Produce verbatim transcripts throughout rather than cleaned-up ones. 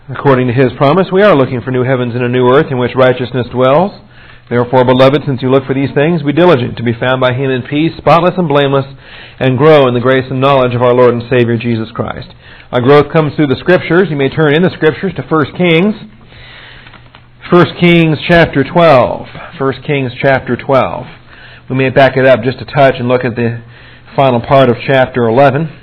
According to His promise, we are looking for new heavens and a new earth in which righteousness dwells. Therefore, beloved, since you look for these things, be diligent to be found by Him in peace, spotless and blameless, and grow in the grace and knowledge of our Lord and Savior Jesus Christ. Our growth comes through the Scriptures. You may turn in the Scriptures to First Kings. First Kings chapter twelve. First Kings chapter twelve. We may back it up just a touch and look at the final part of chapter eleven.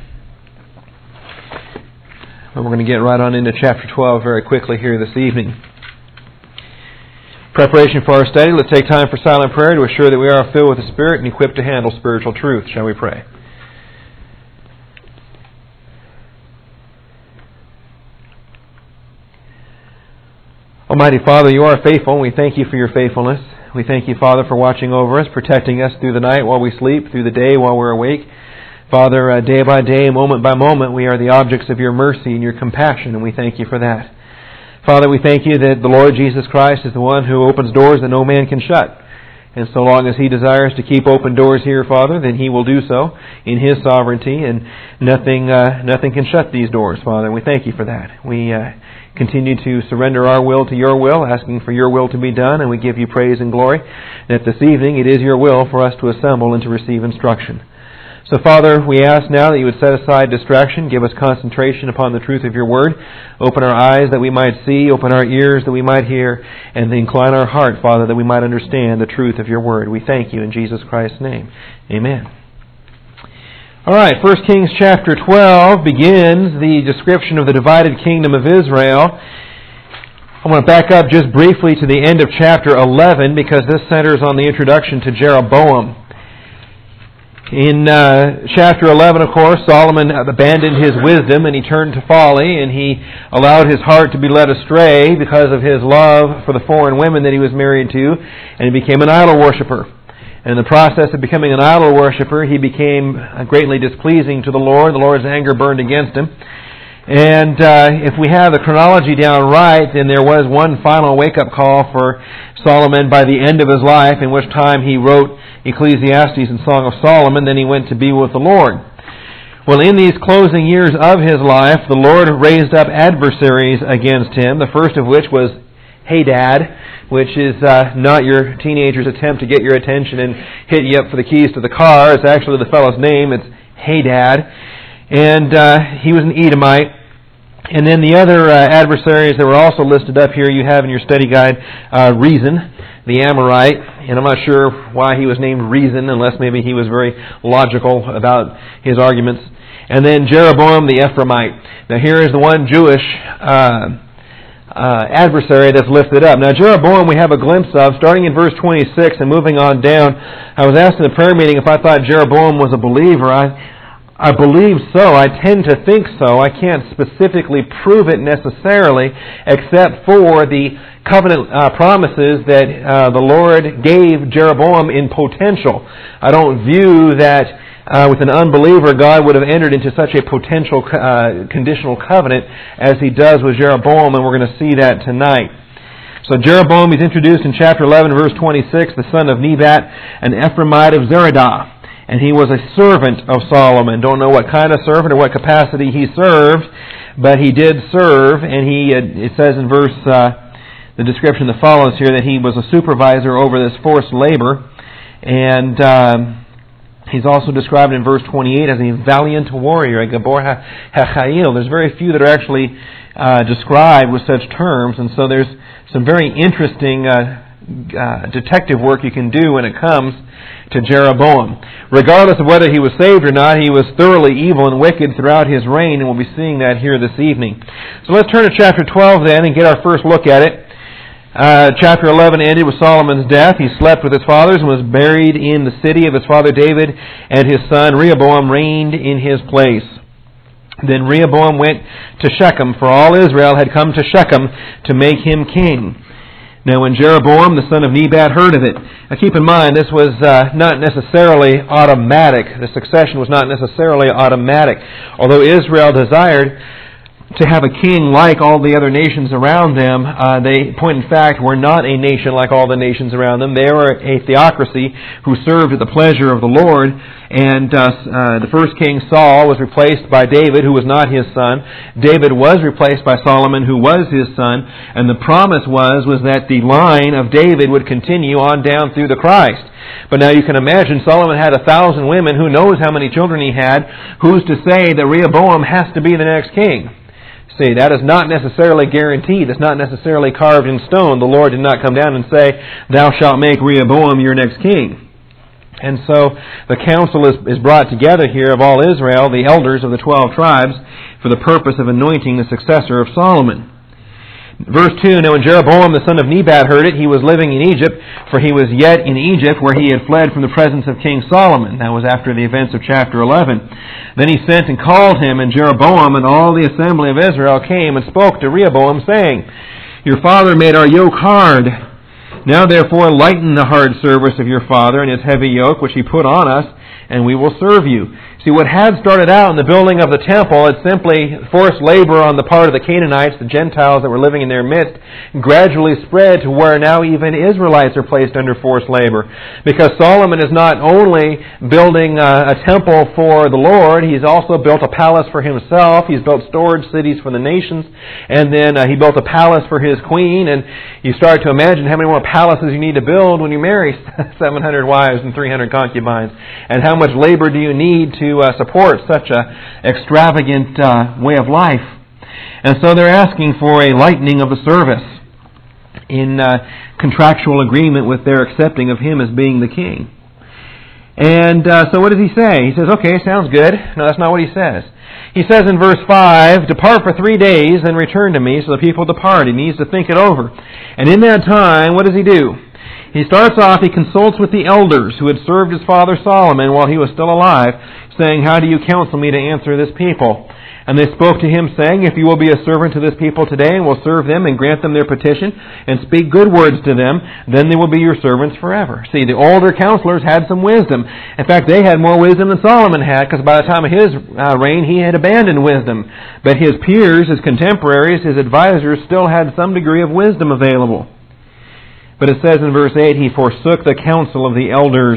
But we're going to get right on into chapter twelve very quickly here this evening. Preparation for our study, let's take time for silent prayer to assure that we are filled with the Spirit and equipped to handle spiritual truth. Shall we pray? Almighty Father, you are faithful, and we thank you for your faithfulness. We thank you, Father, for watching over us, protecting us through the night while we sleep, through the day while we're awake. Father, uh, day by day, moment by moment, we are the objects of your mercy and your compassion, and we thank you for that. Father, we thank you that the Lord Jesus Christ is the one who opens doors that no man can shut. And so long as He desires to keep open doors here, Father, then He will do so in His sovereignty, and nothing uh, nothing can shut these doors, Father. And we thank you for that. We uh, continue to surrender our will to your will, asking for your will to be done, and we give you praise and glory that this evening it is your will for us to assemble and to receive instruction. So, Father, we ask now that you would set aside distraction, give us concentration upon the truth of your word, open our eyes that we might see, open our ears that we might hear, and incline our heart, Father, that we might understand the truth of your word. We thank you in Jesus Christ's name. Amen. All right, First Kings chapter twelve begins the description of the divided kingdom of Israel. I want to back up just briefly to the end of chapter eleven because this centers on the introduction to Jeroboam. In uh, chapter eleven, of course, Solomon abandoned his wisdom and he turned to folly, and he allowed his heart to be led astray because of his love for the foreign women that he was married to, and he became an idol worshiper. And in the process of becoming an idol worshiper, he became greatly displeasing to the Lord. The Lord's anger burned against him. And uh, if we have the chronology down right, then there was one final wake-up call for Solomon by the end of his life, in which time he wrote Ecclesiastes and Song of Solomon. Then he went to be with the Lord. Well, in these closing years of his life, the Lord raised up adversaries against him, the first of which was Hadad, which is uh, not your teenager's attempt to get your attention and hit you up for the keys to the car. It's actually the fellow's name. It's Hadad. And uh, he was an Edomite. And then the other uh, adversaries that were also listed up here, you have in your study guide, uh, Rezin, the Amorite. And I'm not sure why he was named Rezin, unless maybe he was very logical about his arguments. And then Jeroboam, the Ephraimite. Now here is the one Jewish uh, uh, adversary that's lifted up. Now Jeroboam we have a glimpse of, starting in verse twenty-six and moving on down. I was asked in the prayer meeting if I thought Jeroboam was a believer. I I believe so. I tend to think so. I can't specifically prove it necessarily, except for the covenant uh, promises that uh, the Lord gave Jeroboam in potential. I don't view that uh, with an unbeliever God would have entered into such a potential uh, conditional covenant as He does with Jeroboam, and we're going to see that tonight. So Jeroboam is introduced in chapter eleven, verse twenty-six, the son of Nebat, an Ephraimite of Zeradah. And he was a servant of Solomon. Don't know what kind of servant or what capacity he served, but he did serve. And he, it says in verse, uh, the description that follows here, that he was a supervisor over this forced labor. And um, he's also described in verse twenty-eight as a valiant warrior, a Gabor HaChail. There's very few that are actually uh, described with such terms, and so there's some very interesting uh, uh, detective work you can do when it comes to Jeroboam. Regardless of whether he was saved or not, he was thoroughly evil and wicked throughout his reign, and we'll be seeing that here this evening. So let's turn to chapter twelve then and get our first look at it. Uh, chapter eleven ended with Solomon's death. He slept with his fathers and was buried in the city of his father David, and his son Rehoboam reigned in his place. Then Rehoboam went to Shechem, for all Israel had come to Shechem to make him king. Now when Jeroboam, the son of Nebat, heard of it, now keep in mind this was uh, not necessarily automatic. The succession was not necessarily automatic. Although Israel desired to have a king like all the other nations around them. Uh, they, point in fact, were not a nation like all the nations around them. They were a theocracy who served at the pleasure of the Lord. And uh, uh, the first king, Saul, was replaced by David, who was not his son. David was replaced by Solomon, who was his son. And the promise was, was that the line of David would continue on down through the Christ. But now you can imagine Solomon had a thousand women. Who knows how many children he had? Who's to say that Rehoboam has to be the next king? See, that is not necessarily guaranteed. It's not necessarily carved in stone. The Lord did not come down and say, "Thou shalt make Rehoboam your next king." And so the council is, is brought together here of all Israel, the elders of the twelve tribes, for the purpose of anointing the successor of Solomon. Verse two, Now when Jeroboam the son of Nebat heard it, he was living in Egypt, for he was yet in Egypt, where he had fled from the presence of King Solomon. That was after the events of chapter eleven. Then he sent and called him, and Jeroboam and all the assembly of Israel came and spoke to Rehoboam, saying, Your father made our yoke hard. Now therefore lighten the hard service of your father and his heavy yoke, which he put on us, and we will serve you. See, what had started out in the building of the temple had simply forced labor on the part of the Canaanites, the Gentiles that were living in their midst, gradually spread to where now even Israelites are placed under forced labor. Because Solomon is not only building a, a temple for the Lord, he's also built a palace for himself, he's built storage cities for the nations, and then uh, he built a palace for his queen, and you start to imagine how many more palaces you need to build when you marry seven hundred wives and three hundred concubines, and how much labor do you need to Uh, support such a extravagant uh, way of life. And so they're asking for a lightening of the service in uh, contractual agreement with their accepting of him as being the king. And uh, so what does he say? He says, okay, sounds good. No, that's not what he says. He says in verse five, Depart for three days and return to me. So the people depart. He needs to think it over. And in that time, what does he do? He starts off, he consults with the elders who had served his father Solomon while he was still alive, saying, How do you counsel me to answer this people? And they spoke to him, saying, If you will be a servant to this people today, and will serve them, and grant them their petition, and speak good words to them, then they will be your servants forever. See, the older counselors had some wisdom. In fact, they had more wisdom than Solomon had, because by the time of his uh, reign, he had abandoned wisdom. But his peers, his contemporaries, his advisors still had some degree of wisdom available. But it says in verse eight, He forsook the counsel of the elders.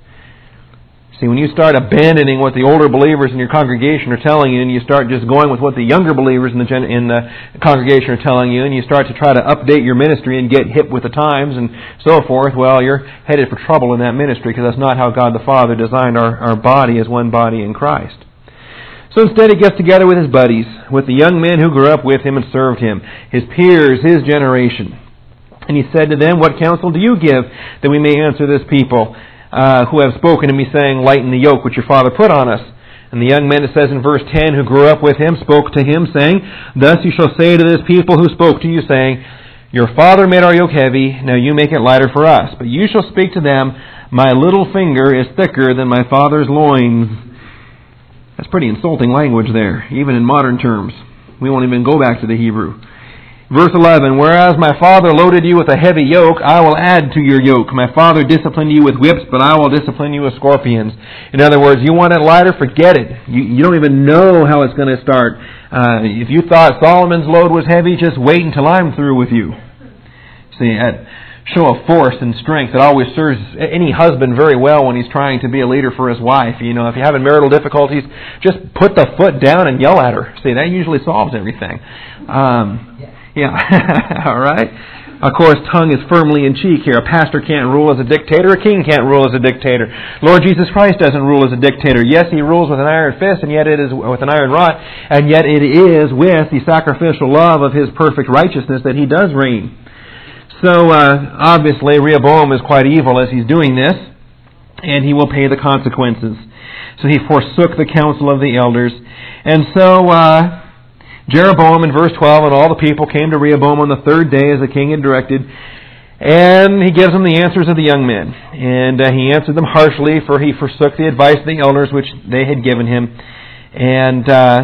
See, when you start abandoning what the older believers in your congregation are telling you, and you start just going with what the younger believers in the, gen- in the congregation are telling you, and you start to try to update your ministry and get hip with the times and so forth, well, you're headed for trouble in that ministry, because that's not how God the Father designed our, our body as one body in Christ. So instead he gets together with his buddies, with the young men who grew up with him and served him, his peers, his generation. And he said to them, What counsel do you give that we may answer this people uh, who have spoken to me, saying, Lighten the yoke which your father put on us? And the young men, it says in verse ten, who grew up with him, spoke to him, saying, Thus you shall say to this people who spoke to you, saying, Your father made our yoke heavy, now you make it lighter for us. But you shall speak to them, My little finger is thicker than my father's loins. That's pretty insulting language there, even in modern terms. We won't even go back to the Hebrew. Verse eleven, Whereas my father loaded you with a heavy yoke, I will add to your yoke. My father disciplined you with whips, but I will discipline you with scorpions. In other words, you want it lighter? Forget it. You, you don't even know how it's going to start. Uh, if you thought Solomon's load was heavy, just wait until I'm through with you. See, that show of force and strength that always serves any husband very well when he's trying to be a leader for his wife. You know, if you're having marital difficulties, just put the foot down and yell at her. See, that usually solves everything. Um... Yeah, all right. Of course, tongue is firmly in cheek here. A pastor can't rule as a dictator. A king can't rule as a dictator. Lord Jesus Christ doesn't rule as a dictator. Yes, He rules with an iron fist, and yet it is with an iron rod, and yet it is with the sacrificial love of His perfect righteousness that He does reign. So, uh, obviously, Rehoboam is quite evil as he's doing this, and he will pay the consequences. So he forsook the counsel of the elders, and so Uh, Jeroboam in verse twelve, and all the people came to Rehoboam on the third day as the king had directed, and he gives them the answers of the young men. And uh, he answered them harshly, for he forsook the advice of the elders which they had given him. And uh,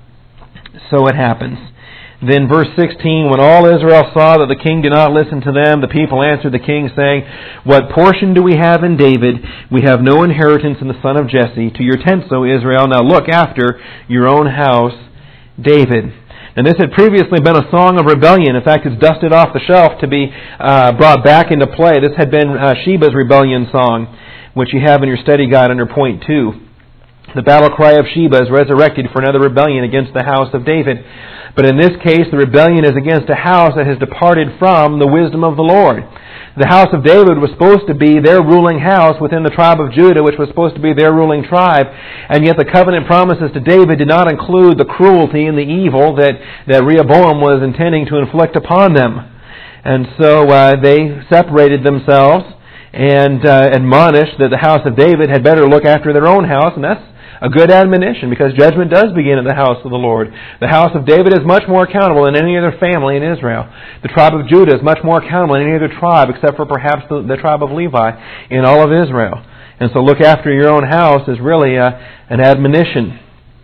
so it happens. Then verse sixteen, when all Israel saw that the king did not listen to them, the people answered the king, saying, What portion do we have in David? We have no inheritance in the son of Jesse. To your tents, O Israel, now look after your own house, David. And this had previously been a song of rebellion. In fact, it's dusted off the shelf to be uh, brought back into play. This had been uh, Sheba's rebellion song, which you have in your study guide under point two. The battle cry of Sheba is resurrected for another rebellion against the house of David. But in this case, the rebellion is against a house that has departed from the wisdom of the Lord. The house of David was supposed to be their ruling house within the tribe of Judah, which was supposed to be their ruling tribe. And yet the covenant promises to David did not include the cruelty and the evil that, that Rehoboam was intending to inflict upon them. And so uh, they separated themselves and uh, admonished that the house of David had better look after their own house, and that's a good admonition, because judgment does begin at the house of the Lord. The house of David is much more accountable than any other family in Israel. The tribe of Judah is much more accountable than any other tribe, except for perhaps the, the tribe of Levi in all of Israel. And so look after your own house is really a, an admonition.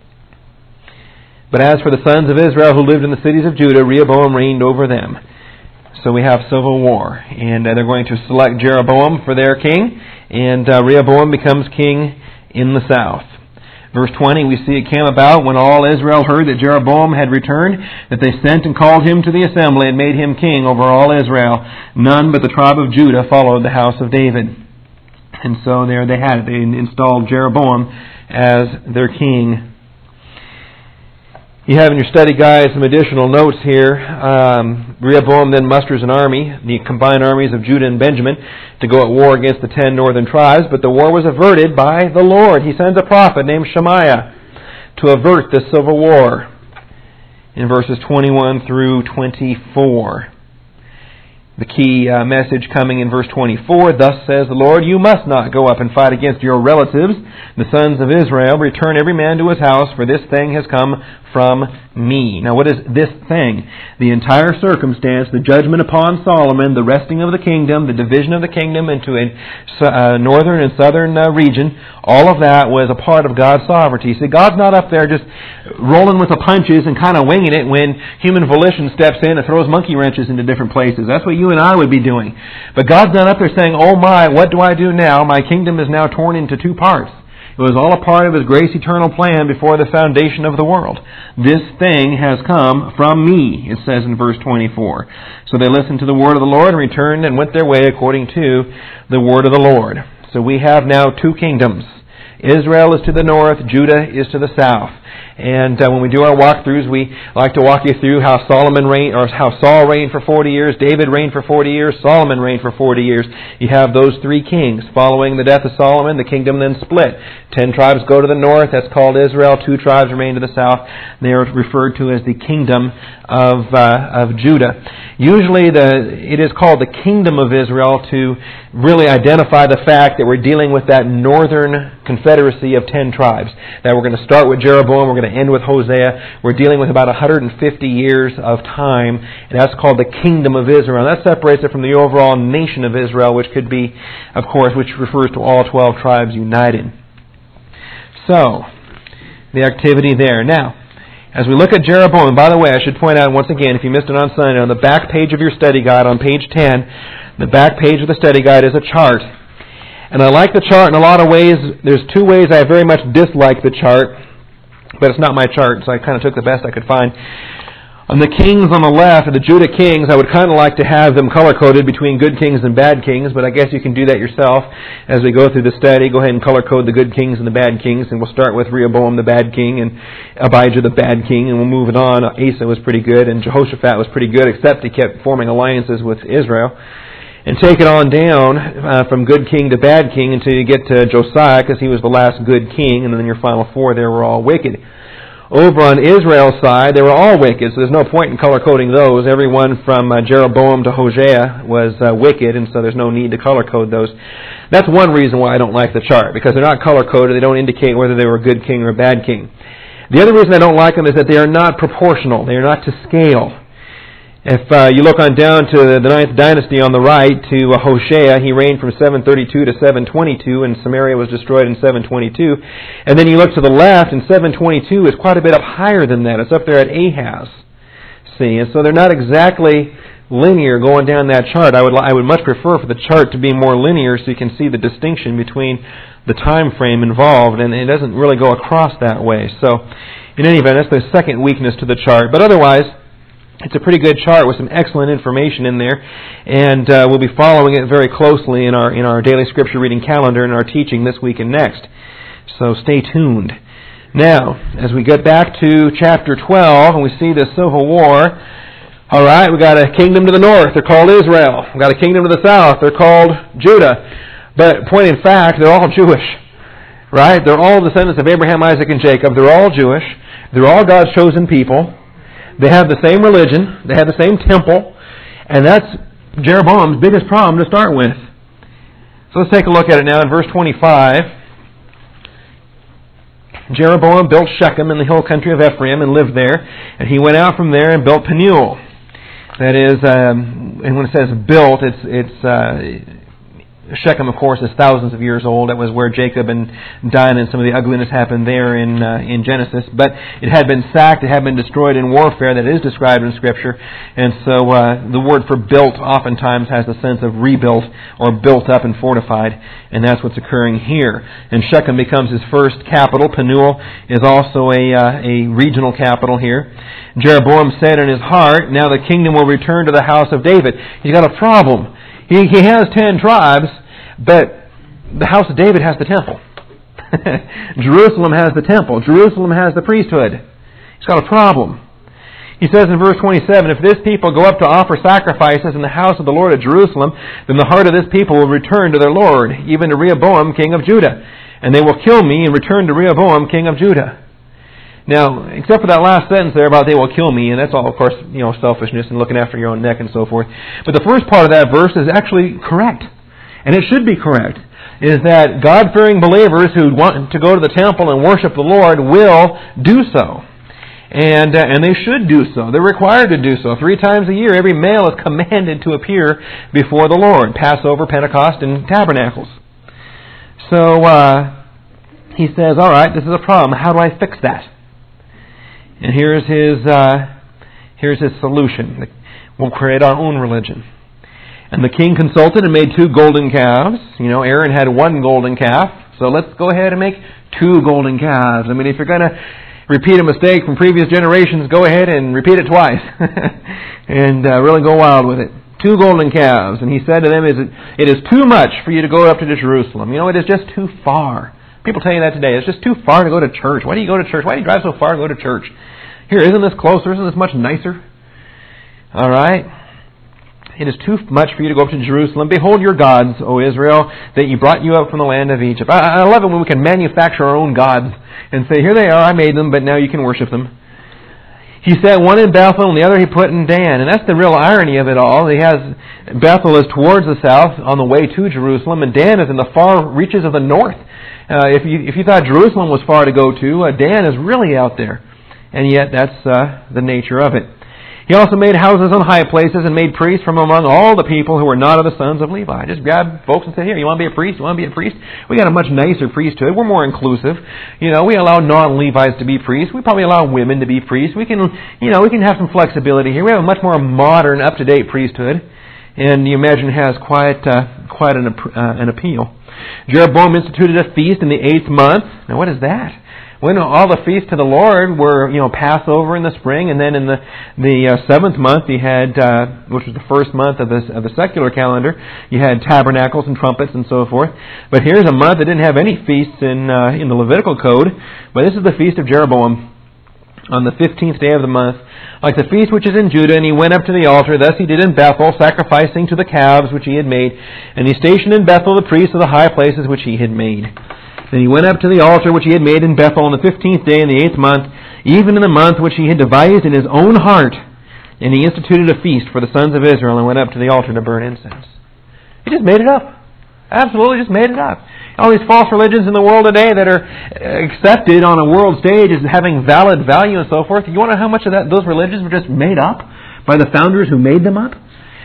But as for the sons of Israel who lived in the cities of Judah, Rehoboam reigned over them. So we have civil war, and uh, they're going to select Jeroboam for their king, and uh, Rehoboam becomes king in the south. Verse twenty, we see it came about when all Israel heard that Jeroboam had returned, that they sent and called him to the assembly and made him king over all Israel. None but the tribe of Judah followed the house of David. And so there they had it. They installed Jeroboam as their king. You have in your study guide some additional notes here. Um, Rehoboam then musters an army, the combined armies of Judah and Benjamin, to go at war against the ten northern tribes, but the war was averted by the Lord. He sends a prophet named Shemaiah to avert this civil war in verses twenty-one through twenty-four. The key uh, message coming in verse twenty-four, thus says the Lord, you must not go up and fight against your relatives, the sons of Israel. Return every man to his house, for this thing has come from me. Now what is this thing? The entire circumstance, the judgment upon Solomon, the resting of the kingdom, the division of the kingdom into a uh, northern and southern uh, region, all of that was a part of God's sovereignty. See, God's not up there just rolling with the punches and kind of winging it when human volition steps in and throws monkey wrenches into different places. That's what you and I would be doing. But God's not up there saying, oh my, what do I do now? My kingdom is now torn into two parts. It was all a part of His grace eternal plan before the foundation of the world. This thing has come from me, it says in verse twenty-four. So they listened to the word of the Lord and returned and went their way according to the word of the Lord. So we have now two kingdoms. Israel is to the north, Judah is to the south. And uh, when we do our walkthroughs, we like to walk you through how Solomon reigned, or how Saul reigned for forty years, David reigned for forty years, Solomon reigned for forty years. You have those three kings. Following the death of Solomon, the kingdom then split. Ten tribes go to the north, that's called Israel. Two tribes remain to the south. They are referred to as the kingdom of uh, of Judah. Usually the it is called the kingdom of Israel to really identify the fact that we're dealing with that northern confederacy of ten tribes. That we're going to start with Jeroboam, we're going to end with Hosea. We're dealing with about one hundred fifty years of time, and that's called the kingdom of Israel. And that separates it from the overall nation of Israel, which could be, of course, which refers to all twelve tribes united. So, the activity there. Now, as we look at Jeroboam, and by the way, I should point out once again, if you missed it on Sunday, on the back page of your study guide, on page ten, the back page of the study guide is a chart. And I like the chart in a lot of ways. There's two ways I very much dislike the chart, but it's not my chart, so I kind of took the best I could find. On the kings on the left, the Judah kings, I would kind of like to have them color-coded between good kings and bad kings, but I guess you can do that yourself as we go through the study. Go ahead and color-code the good kings and the bad kings, and we'll start with Rehoboam, the bad king, and Abijah, the bad king, and we'll move it on. Asa was pretty good, and Jehoshaphat was pretty good, except he kept forming alliances with Israel. And take it on down uh, from good king to bad king until you get to Josiah, because he was the last good king, and then your final four there were all wicked. Over on Israel's side, they were all wicked, so there's no point in color-coding those. Everyone from uh, Jeroboam to Hosea was uh, wicked, and so there's no need to color-code those. That's one reason why I don't like the chart, because they're not color-coded. They don't indicate whether they were a good king or a bad king. The other reason I don't like them is that they are not proportional. They are not to scale. If uh, you look on down to the ninth dynasty on the right, to uh, Hoshea, he reigned from seven thirty-two to seven twenty-two, and Samaria was destroyed in seven twenty-two. And then you look to the left, and seven twenty-two is quite a bit up higher than that. It's up there at Ahaz. See, and so they're not exactly linear going down that chart. I would I would much prefer for the chart to be more linear so you can see the distinction between the time frame involved, and it doesn't really go across that way. So, in any event, that's the second weakness to the chart. But otherwise, it's a pretty good chart with some excellent information in there, and uh, we'll be following it very closely in our in our daily scripture reading calendar and our teaching this week and next. So stay tuned. Now, as we get back to chapter twelve and we see the civil war, all right, we got a kingdom to the north. They're called Israel. We got a kingdom to the south. They're called Judah. But point in fact, they're all Jewish, right? They're all descendants of Abraham, Isaac, and Jacob. They're all Jewish. They're all God's chosen people. They have the same religion. They have the same temple. And that's Jeroboam's biggest problem to start with. So let's take a look at it now in verse twenty-five. Jeroboam built Shechem in the hill country of Ephraim and lived there. And he went out from there and built Peniel. That is, um, and when it says built, it's it's uh, Shechem, of course, is thousands of years old. That was where Jacob and Dinah and some of the ugliness happened there in uh, in Genesis. But it had been sacked, it had been destroyed in warfare that is described in Scripture. And so uh, the word for built oftentimes has the sense of rebuilt or built up and fortified. And that's what's occurring here. And Shechem becomes his first capital. Peniel is also a, uh, a regional capital here. Jeroboam said in his heart, now the kingdom will return to the house of David. He's got a problem. He, he has ten tribes, but the house of David has the temple. Jerusalem has the temple. Jerusalem has the priesthood. He's got a problem. He says in verse twenty-seven, if this people go up to offer sacrifices in the house of the Lord at Jerusalem, then the heart of this people will return to their Lord, even to Rehoboam, king of Judah. And they will kill me and return to Rehoboam, king of Judah. Now, except for that last sentence there about they will kill me, and that's all, of course, you know, selfishness and looking after your own neck and so forth. But the first part of that verse is actually correct. And it should be correct. Is that God-fearing believers who want to go to the temple and worship the Lord will do so. And uh, and they should do so. They're required to do so. Three times a year, every male is commanded to appear before the Lord. Passover, Pentecost, and Tabernacles. So uh, he says, all right, this is a problem. How do I fix that? And here's his uh, here's his solution. We'll create our own religion. And the king consulted and made two golden calves. You know, Aaron had one golden calf. So let's go ahead and make two golden calves. I mean, if you're going to repeat a mistake from previous generations, go ahead and repeat it twice. and uh, really go wild with it. Two golden calves. And he said to them, it is too much for you to go up to Jerusalem. You know, it is just too far. People tell you that today. It's just too far to go to church. Why do you go to church? Why do you drive so far to go to church? Here, isn't this closer? Isn't this much nicer? All right. It is too much for you to go up to Jerusalem. Behold your gods, O Israel, that you brought you up from the land of Egypt. I, I love it when we can manufacture our own gods and say, here they are, I made them, but now you can worship them. He said one in Bethel and the other he put in Dan. And that's the real irony of it all. He has Bethel is towards the south on the way to Jerusalem, and Dan is in the far reaches of the north. Uh, if you if you thought Jerusalem was far to go to, uh, Dan is really out there. And yet that's uh, the nature of it. He also made houses on high places and made priests from among all the people who were not of the sons of Levi. Just grab folks and say, here, you want to be a priest? You want to be a priest? We got a much nicer priesthood. We're more inclusive. You know, we allow non-Levites to be priests. We probably allow women to be priests. We can, you know, we can have some flexibility here. We have a much more modern, up-to-date priesthood. And you imagine it has quite, uh, quite an, uh, an appeal. Jeroboam instituted a feast in the eighth month. Now, what is that? When all the feasts to the Lord were, you know, Passover in the spring, and then in the the uh, seventh month you had, uh, which was the first month of the of the secular calendar, you had tabernacles and trumpets and so forth. But here's a month that didn't have any feasts in uh, in the Levitical code, but this is the feast of Jeroboam on the fifteenth day of the month, like the feast which is in Judah. And he went up to the altar, thus he did in Bethel, sacrificing to the calves which he had made, and he stationed in Bethel the priests of the high places which he had made. Then he went up to the altar which he had made in Bethel on the fifteenth day in the eighth month, even in the month which he had devised in his own heart. And he instituted a feast for the sons of Israel and went up to the altar to burn incense. He just made it up. Absolutely just made it up. All these false religions in the world today that are accepted on a world stage as having valid value and so forth. You want to know how much of that those religions were just made up by the founders who made them up?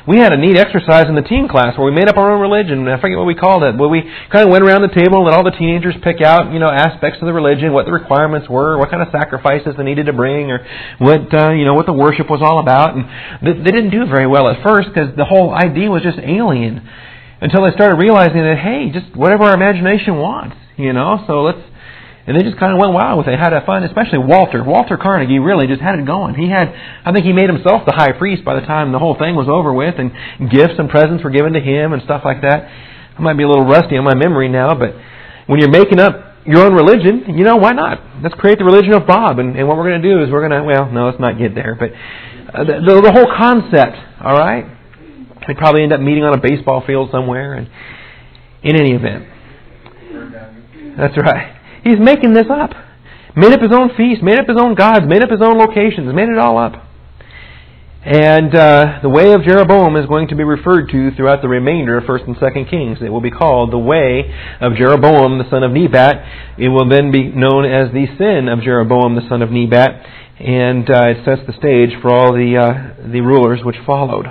we had a neat exercise in the teen class where we made up our own religion. I forget what we called it, but we kind of went around the table and let all the teenagers pick out, you know, aspects of the religion, what the requirements were, what kind of sacrifices they needed to bring, or what, uh, you know, what the worship was all about. And they, they didn't do very well at first because the whole idea was just alien, until they started realizing that, hey, just whatever our imagination wants, you know, so let's. And they just kind of went wild with it, had fun, especially Walter. Walter Carnegie really just had it going. He had, I think he made himself the high priest by the time the whole thing was over with, and gifts and presents were given to him and stuff like that. I might be a little rusty on my memory now, but when you're making up your own religion, you know, why not? Let's create the religion of Bob, and, and what we're going to do is we're going to, well, no, let's not get there, but uh, the, the, the whole concept, all right? We'd probably end up meeting on a baseball field somewhere, and in any event. That's right. He's making this up. Made up his own feast, made up his own gods, made up his own locations, made it all up. And uh, the way of Jeroboam is going to be referred to throughout the remainder of First and Second Kings. It will be called the way of Jeroboam, the son of Nebat. It will then be known as the sin of Jeroboam, the son of Nebat. And uh, it sets the stage for all the uh, the rulers which followed.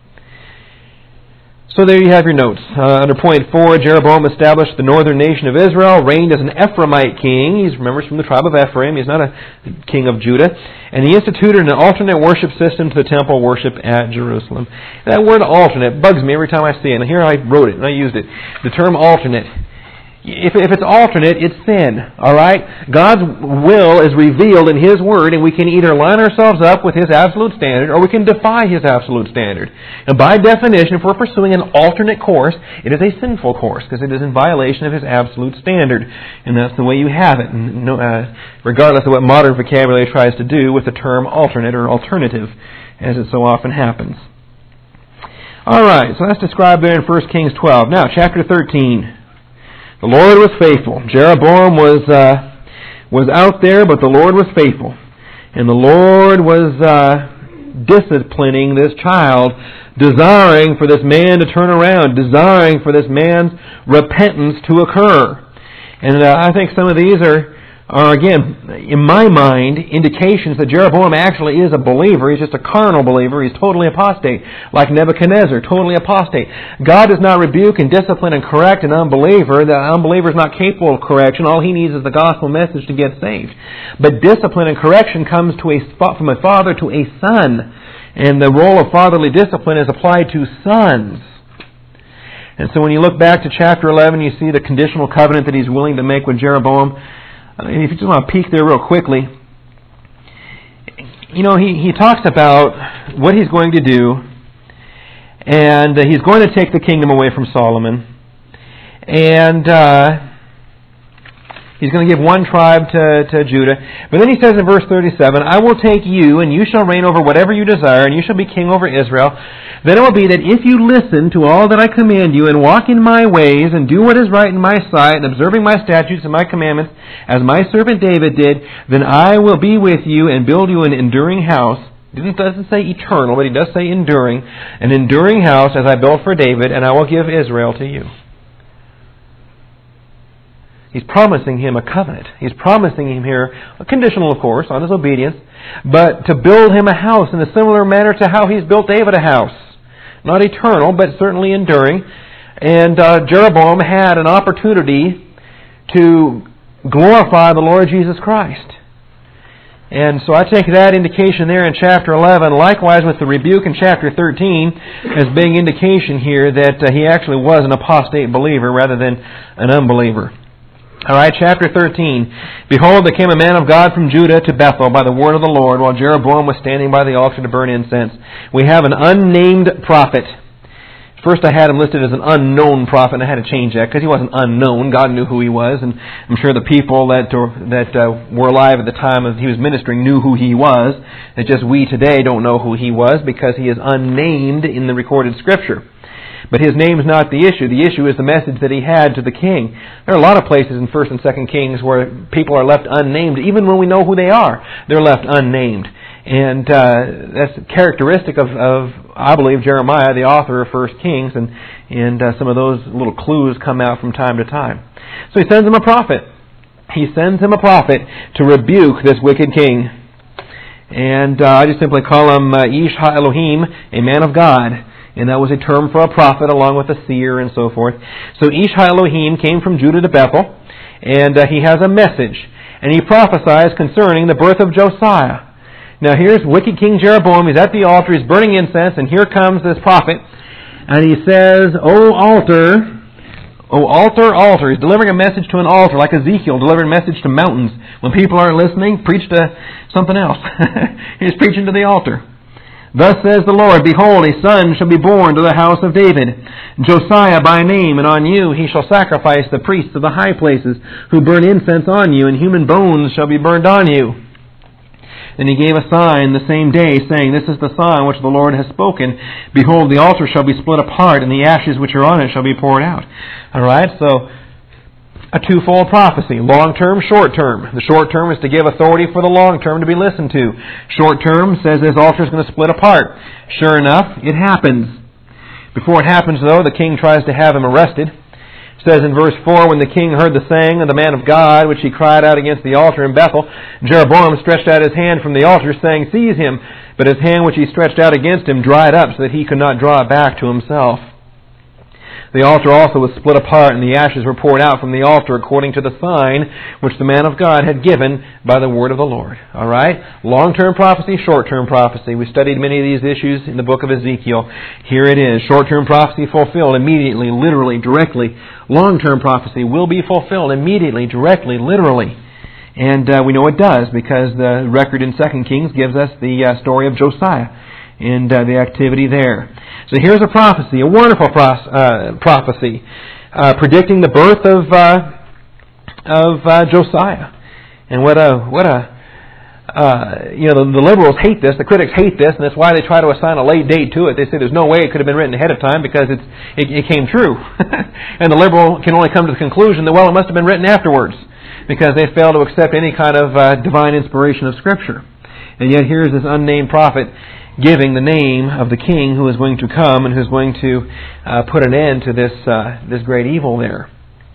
So there you have your notes. Uh, under point four, Jeroboam established the northern nation of Israel, reigned as an Ephraimite king. He's, remember, he's from the tribe of Ephraim. He's not a king of Judah. And he instituted an alternate worship system to the temple worship at Jerusalem. That word alternate bugs me every time I see it. And here I wrote it and I used it. The term alternate. If, if it's alternate, it's sin. All right? God's will is revealed in His Word, and we can either line ourselves up with His absolute standard, or we can defy His absolute standard. And by definition, if we're pursuing an alternate course, it is a sinful course, because it is in violation of His absolute standard. And that's the way you have it, no, uh, regardless of what modern vocabulary tries to do with the term alternate or alternative, as it so often happens. All right, so that's described there in First Kings twelve. Now, chapter thirteen. The Lord was faithful. Jeroboam was uh, was out there, but the Lord was faithful. And the Lord was uh, disciplining this child, desiring for this man to turn around, desiring for this man's repentance to occur. And uh, I think some of these are, are, again, in my mind, indications that Jeroboam actually is a believer. He's just a carnal believer. He's totally apostate, like Nebuchadnezzar, totally apostate. God does not rebuke and discipline and correct an unbeliever. The unbeliever is not capable of correction. All he needs is the gospel message to get saved. But discipline and correction comes to a from a father to a son, and the role of fatherly discipline is applied to sons. And so when you look back to chapter eleven, you see the conditional covenant that he's willing to make with Jeroboam. And if you just want to peek there real quickly, you know, he, he talks about what he's going to do, and uh, he's going to take the kingdom away from Solomon, and uh, he's going to give one tribe to, to Judah. But then he says in verse thirty-seven, I will take you, and you shall reign over whatever you desire, and you shall be king over Israel. Then it will be that if you listen to all that I command you, and walk in my ways, and do what is right in my sight, and observing my statutes and my commandments, as my servant David did, then I will be with you and build you an enduring house. It doesn't say eternal, but he does say enduring. An enduring house as I built for David, and I will give Israel to you. He's promising him a covenant. He's promising him here, a conditional, of course, on his obedience, but to build him a house in a similar manner to how he's built David a house. Not eternal, but certainly enduring. And uh, Jeroboam had an opportunity to glorify the Lord Jesus Christ. And so I take that indication there in chapter eleven, likewise with the rebuke in chapter thirteen, as being indication here that uh, he actually was an apostate believer rather than an unbeliever. All right, chapter thirteen. Behold, there came a man of God from Judah to Bethel by the word of the Lord, while Jeroboam was standing by the altar to burn incense. We have an unnamed prophet. First I had him listed as an unknown prophet, and I had to change that because he wasn't unknown. God knew who he was, and I'm sure the people that that uh, were alive at the time of he was ministering knew who he was. It's just we today don't know who he was because he is unnamed in the recorded Scripture. But his name is not the issue. The issue is the message that he had to the king. There are a lot of places in First and Second Kings where people are left unnamed. Even when we know who they are, they're left unnamed. And uh, that's characteristic of, of, I believe, Jeremiah, the author of First Kings. And, and uh, some of those little clues come out from time to time. So he sends him a prophet. He sends him a prophet to rebuke this wicked king. And uh, I just simply call him uh, Ish Ha-Elohim, a man of God. And that was a term for a prophet along with a seer and so forth. So Ish HaElohim came from Judah to Bethel, and uh, he has a message. And he prophesies concerning the birth of Josiah. Now here's wicked King Jeroboam. He's at the altar. He's burning incense. And here comes this prophet. And he says, O altar, O altar, altar. He's delivering a message to an altar, like Ezekiel delivering a message to mountains. When people aren't listening, preach to something else. He's preaching to the altar. Thus says the Lord, Behold, a son shall be born to the house of David, Josiah by name, and on you he shall sacrifice the priests of the high places, who burn incense on you, and human bones shall be burned on you. And he gave a sign the same day, saying, This is the sign which the Lord has spoken. Behold, the altar shall be split apart, and the ashes which are on it shall be poured out. All right, so a twofold prophecy, long-term, short-term. The short-term is to give authority for the long-term to be listened to. Short-term says this altar is going to split apart. Sure enough, it happens. Before it happens, though, the king tries to have him arrested. It says in verse four, When the king heard the saying of the man of God, which he cried out against the altar in Bethel, Jeroboam stretched out his hand from the altar, saying, Seize him. But his hand which he stretched out against him dried up, so that he could not draw it back to himself. The altar also was split apart, and the ashes were poured out from the altar according to the sign which the man of God had given by the word of the Lord. All right? Long-term prophecy, short-term prophecy. We studied many of these issues in the book of Ezekiel. Here it is. Short-term prophecy fulfilled immediately, literally, directly. Long-term prophecy will be fulfilled immediately, directly, literally. And uh, we know it does because the record in Second Kings gives us the uh, story of Josiah and uh, the activity there. So here's a prophecy, a wonderful pros- uh, prophecy, uh, predicting the birth of uh, of uh, Josiah. And what a what a uh, you know the, the liberals hate this, the critics hate this, and that's why they try to assign a late date to it. They say there's no way it could have been written ahead of time because it's it, it came true, and the liberal can only come to the conclusion that well it must have been written afterwards because they fail to accept any kind of uh, divine inspiration of Scripture. And yet here's this unnamed prophet giving the name of the king who is going to come and who is going to uh, put an end to this uh, this great evil there.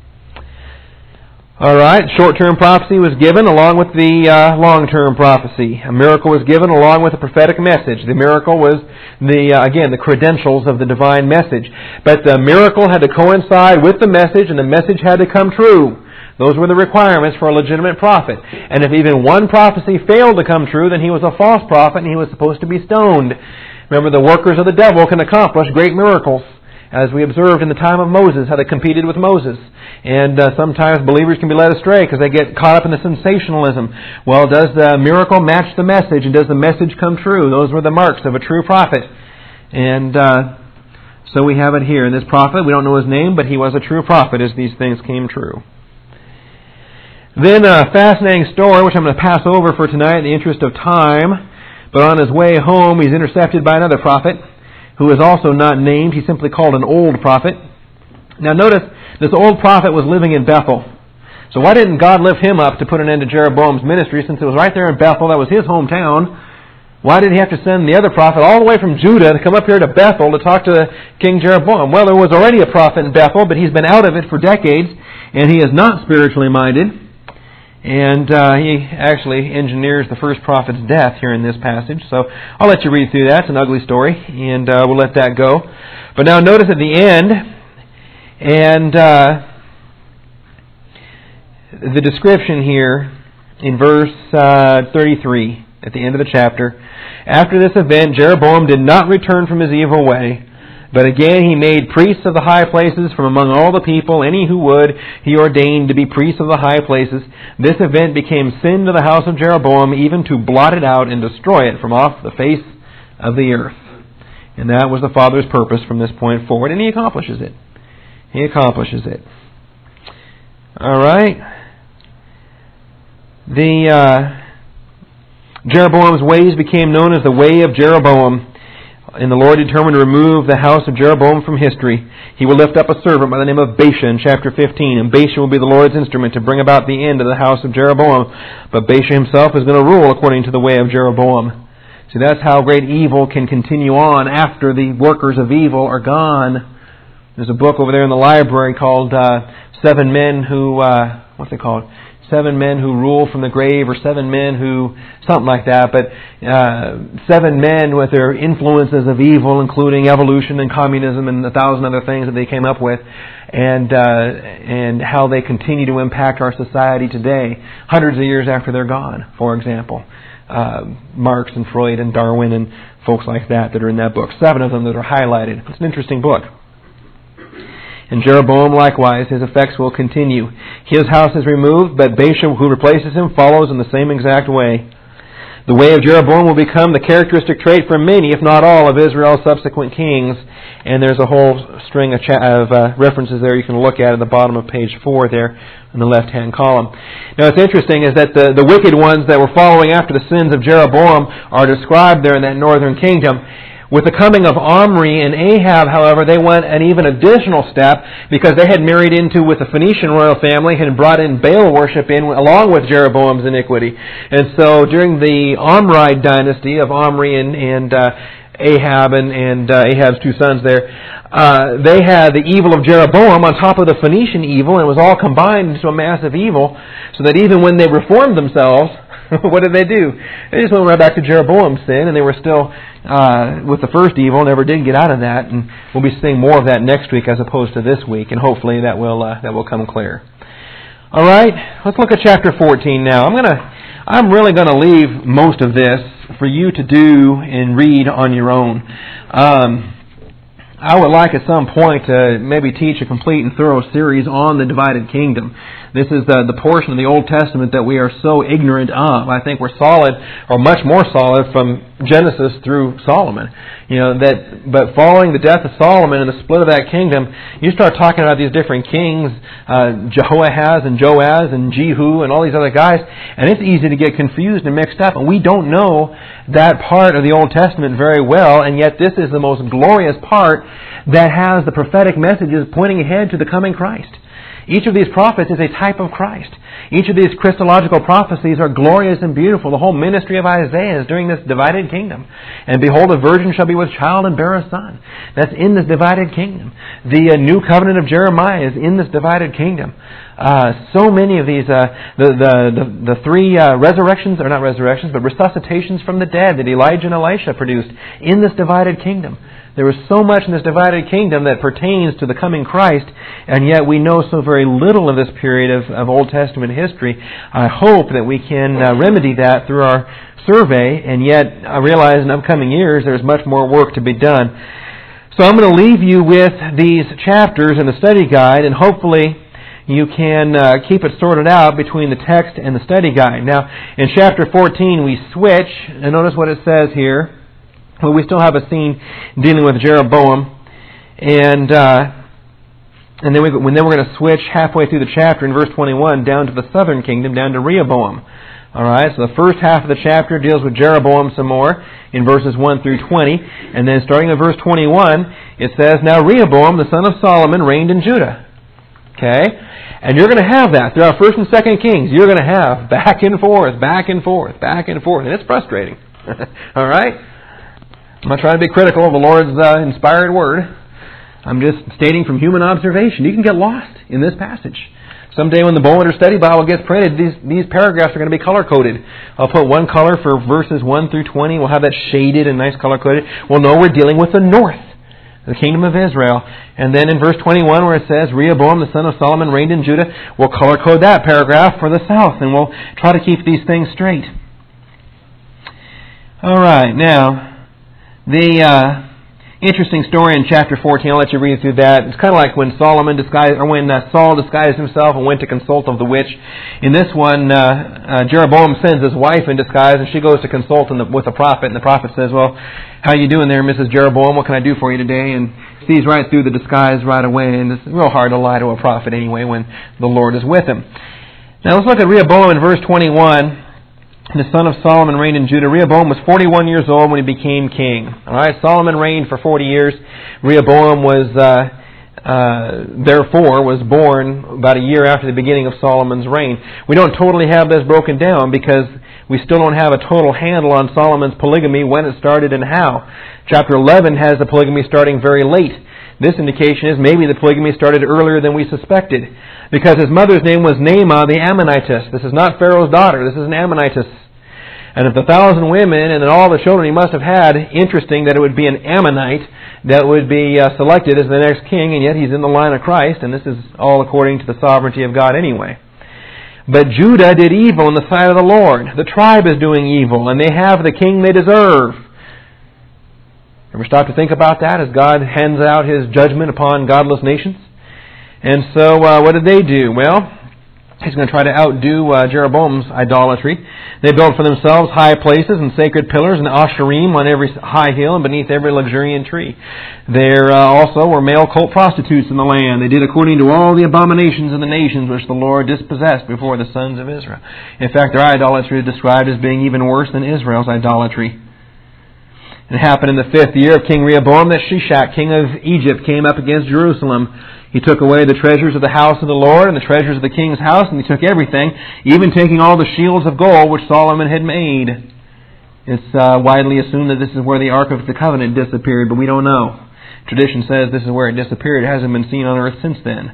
All right, short-term prophecy was given along with the uh, long-term prophecy. A miracle was given along with a prophetic message. The miracle was the uh, again the credentials of the divine message, but the miracle had to coincide with the message, and the message had to come true. Those were the requirements for a legitimate prophet. And if even one prophecy failed to come true, then he was a false prophet and he was supposed to be stoned. Remember, the workers of the devil can accomplish great miracles, as we observed in the time of Moses, how they competed with Moses. And uh, sometimes believers can be led astray because they get caught up in the sensationalism. Well, does the miracle match the message, and does the message come true? Those were the marks of a true prophet. And uh, so we have it here. And this prophet, we don't know his name, but he was a true prophet as these things came true. Then a fascinating story, which I'm going to pass over for tonight in the interest of time. But on his way home, he's intercepted by another prophet, who is also not named. He's simply called an old prophet. Now notice, this old prophet was living in Bethel. So why didn't God lift him up to put an end to Jeroboam's ministry, since it was right there in Bethel? That was his hometown. Why did he have to send the other prophet all the way from Judah to come up here to Bethel to talk to King Jeroboam? Well, there was already a prophet in Bethel, but he's been out of it for decades, and he is not spiritually minded. And uh, he actually engineers the first prophet's death here in this passage. So I'll let you read through that. It's an ugly story, and uh, we'll let that go. But now notice at the end, and uh, the description here in verse uh, thirty-three, at the end of the chapter. After this event, Jeroboam did not return from his evil way, but again he made priests of the high places from among all the people. Any who would, he ordained to be priests of the high places. This event became sin to the house of Jeroboam, even to blot it out and destroy it from off the face of the earth. And that was the Father's purpose from this point forward, and he accomplishes it. He accomplishes it. All right. The uh, Jeroboam's ways became known as the way of Jeroboam. And the Lord determined to remove the house of Jeroboam from history. He will lift up a servant by the name of Baasha in chapter fifteen. And Baasha will be the Lord's instrument to bring about the end of the house of Jeroboam. But Baasha himself is going to rule according to the way of Jeroboam. See, that's how great evil can continue on after the workers of evil are gone. There's a book over there in the library called uh, Seven Men Who, uh, what's it called? seven men who rule from the grave, or seven men who, something like that, but uh, seven men with their influences of evil, including evolution and communism and a thousand other things that they came up with, and uh, and how they continue to impact our society today, hundreds of years after they're gone, for example. Uh, Marx and Freud and Darwin and folks like that that are in that book. Seven of them that are highlighted. It's an interesting book. And Jeroboam, likewise, his effects will continue. His house is removed, but Baasha, who replaces him, follows in the same exact way. The way of Jeroboam will become the characteristic trait for many, if not all, of Israel's subsequent kings. And there's a whole string of, cha- of uh, references there you can look at at the bottom of page four there in the left-hand column. Now, what's interesting is that the, the wicked ones that were following after the sins of Jeroboam are described there in that northern kingdom. With the coming of Omri and Ahab, however, they went an even additional step because they had married into with the Phoenician royal family and brought in Baal worship in along with Jeroboam's iniquity. And so during the Omride dynasty of Omri and, and uh, Ahab and, and uh, Ahab's two sons there, uh, they had the evil of Jeroboam on top of the Phoenician evil, and it was all combined into a massive evil, so that even when they reformed themselves, what did they do? They just went right back to Jeroboam's sin, and they were still uh, with the first evil, never did get out of that. And we'll be seeing more of that next week as opposed to this week, and hopefully that will uh, that will come clear. All right, let's look at chapter fourteen now. I'm gonna, I'm really going to leave most of this for you to do and read on your own. Um, I would like at some point to maybe teach a complete and thorough series on the divided kingdom. This is the, the portion of the Old Testament that we are so ignorant of. I think we're solid, or much more solid, from Genesis through Solomon. You know, that, but following the death of Solomon and the split of that kingdom, you start talking about these different kings, uh, Jehoahaz and Joaz and Jehu and all these other guys, and it's easy to get confused and mixed up. And we don't know that part of the Old Testament very well, and yet this is the most glorious part that has the prophetic messages pointing ahead to the coming Christ. Each of these prophets is a type of Christ. Each of these Christological prophecies are glorious and beautiful. The whole ministry of Isaiah is during this divided kingdom. And behold, a virgin shall be with child and bear a son. That's in this divided kingdom. The uh, new covenant of Jeremiah is in this divided kingdom. Uh, so many of these, uh, the, the, the, the three uh, resurrections, or not resurrections, but resuscitations from the dead that Elijah and Elisha produced in this divided kingdom. There is so much in this divided kingdom that pertains to the coming Christ, and yet we know so very little of this period of, of Old Testament history. I hope that we can uh, remedy that through our survey, and yet I realize in upcoming years there's much more work to be done. So I'm going to leave you with these chapters in the study guide, and hopefully you can uh, keep it sorted out between the text and the study guide. Now, in chapter fourteen we switch, and notice what it says here. Well, we still have a scene dealing with Jeroboam, and uh, and then we and then we're going to switch halfway through the chapter in verse twenty-one down to the southern kingdom, down to Rehoboam. All right, so the first half of the chapter deals with Jeroboam some more in verses one through twenty, and then starting in verse twenty-one, it says, "Now Rehoboam, the son of Solomon, reigned in Judah." Okay, and you're going to have that throughout First and Second Kings. You're going to have back and forth, back and forth, back and forth, and it's frustrating. All right. I'm not trying to be critical of the Lord's uh, inspired word. I'm just stating from human observation. You can get lost in this passage. Someday when the Bowletter Study Bible gets printed, these, these paragraphs are going to be color-coded. I'll put one color for verses one through twenty. We'll have that shaded and nice color-coded. Well, no, we're dealing with the north, the kingdom of Israel. And then in verse twenty-one where it says, Rehoboam, the son of Solomon, reigned in Judah, we'll color-code that paragraph for the south, and we'll try to keep these things straight. All right, now, the uh, interesting story in chapter fourteen, I'll let you read through that. It's kind of like when Solomon disguised, or when uh, Saul disguised himself and went to consult of the witch. In this one, uh, uh, Jeroboam sends his wife in disguise, and she goes to consult in the, with the prophet. And the prophet says, "Well, how you doing there, Missus Jeroboam? What can I do for you today?" And sees right through the disguise right away. And it's real hard to lie to a prophet anyway when the Lord is with him. Now let's look at Rehoboam in verse twenty-one. The son of Solomon reigned in Judah. Rehoboam was forty-one years old when he became king. All right, Solomon reigned for forty years. Rehoboam was, uh, uh, therefore, was born about a year after the beginning of Solomon's reign. We don't totally have this broken down because we still don't have a total handle on Solomon's polygamy, when it started and how. Chapter eleven has the polygamy starting very late. This indication is maybe the polygamy started earlier than we suspected, because his mother's name was Naamah the Ammonitess. This is not Pharaoh's daughter. This is an Ammonitess. And of the thousand women and all the children he must have had, interesting that it would be an Ammonite that would be uh, selected as the next king, and yet he's in the line of Christ, and this is all according to the sovereignty of God anyway. But Judah did evil in the sight of the Lord. The tribe is doing evil, and they have the king they deserve. Ever stop to think about that as God hands out His judgment upon godless nations? And so uh, what did they do? Well, he's going to try to outdo uh, Jeroboam's idolatry. They built for themselves high places and sacred pillars and asherim on every high hill and beneath every luxuriant tree. There uh, also were male cult prostitutes in the land. They did according to all the abominations of the nations which the Lord dispossessed before the sons of Israel. In fact, their idolatry is described as being even worse than Israel's idolatry. It happened in the fifth year of King Rehoboam that Shishak, king of Egypt, came up against Jerusalem. He took away the treasures of the house of the Lord and the treasures of the king's house, and he took everything, even taking all the shields of gold which Solomon had made. It's uh, widely assumed that this is where the Ark of the Covenant disappeared, but we don't know. Tradition says this is where it disappeared. It hasn't been seen on earth since then.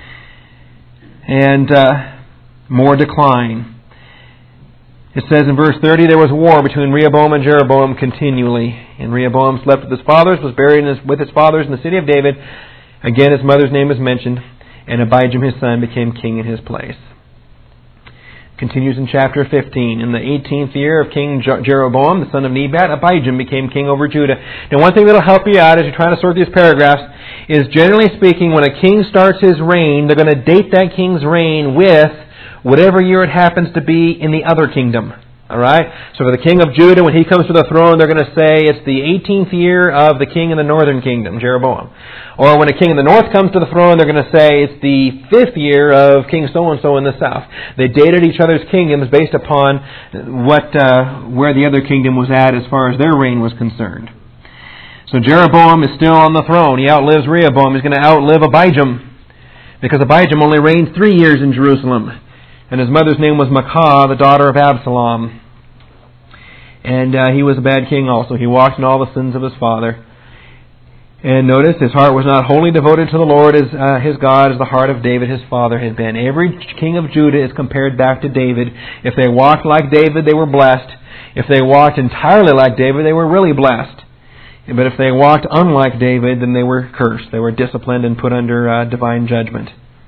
And uh, more decline. It says in verse thirty, there was war between Rehoboam and Jeroboam continually. And Rehoboam slept with his fathers, was buried in his, with his fathers in the city of David. Again, his mother's name is mentioned, and Abijam his son became king in his place. Continues in chapter fifteen. In the eighteenth year of King Jeroboam, the son of Nebat, Abijam became king over Judah. Now, one thing that will help you out as you're trying to sort these paragraphs is, generally speaking, when a king starts his reign, they're going to date that king's reign with whatever year it happens to be in the other kingdom. All right? So for the king of Judah, when he comes to the throne, they're going to say it's the eighteenth year of the king in the northern kingdom, Jeroboam. Or when a king in the north comes to the throne, they're going to say it's the fifth year of King so-and-so in the south. They dated each other's kingdoms based upon what uh, where the other kingdom was at as far as their reign was concerned. So Jeroboam is still on the throne. He outlives Rehoboam. He's going to outlive Abijam, because Abijam only reigned three years in Jerusalem. And his mother's name was Maacah, the daughter of Absalom. And uh, he was a bad king also. He walked in all the sins of his father. And notice, his heart was not wholly devoted to the Lord as uh, his God as the heart of David his father had been. Every king of Judah is compared back to David. If they walked like David, they were blessed. If they walked entirely like David, they were really blessed. But if they walked unlike David, then they were cursed. They were disciplined and put under uh, divine judgment.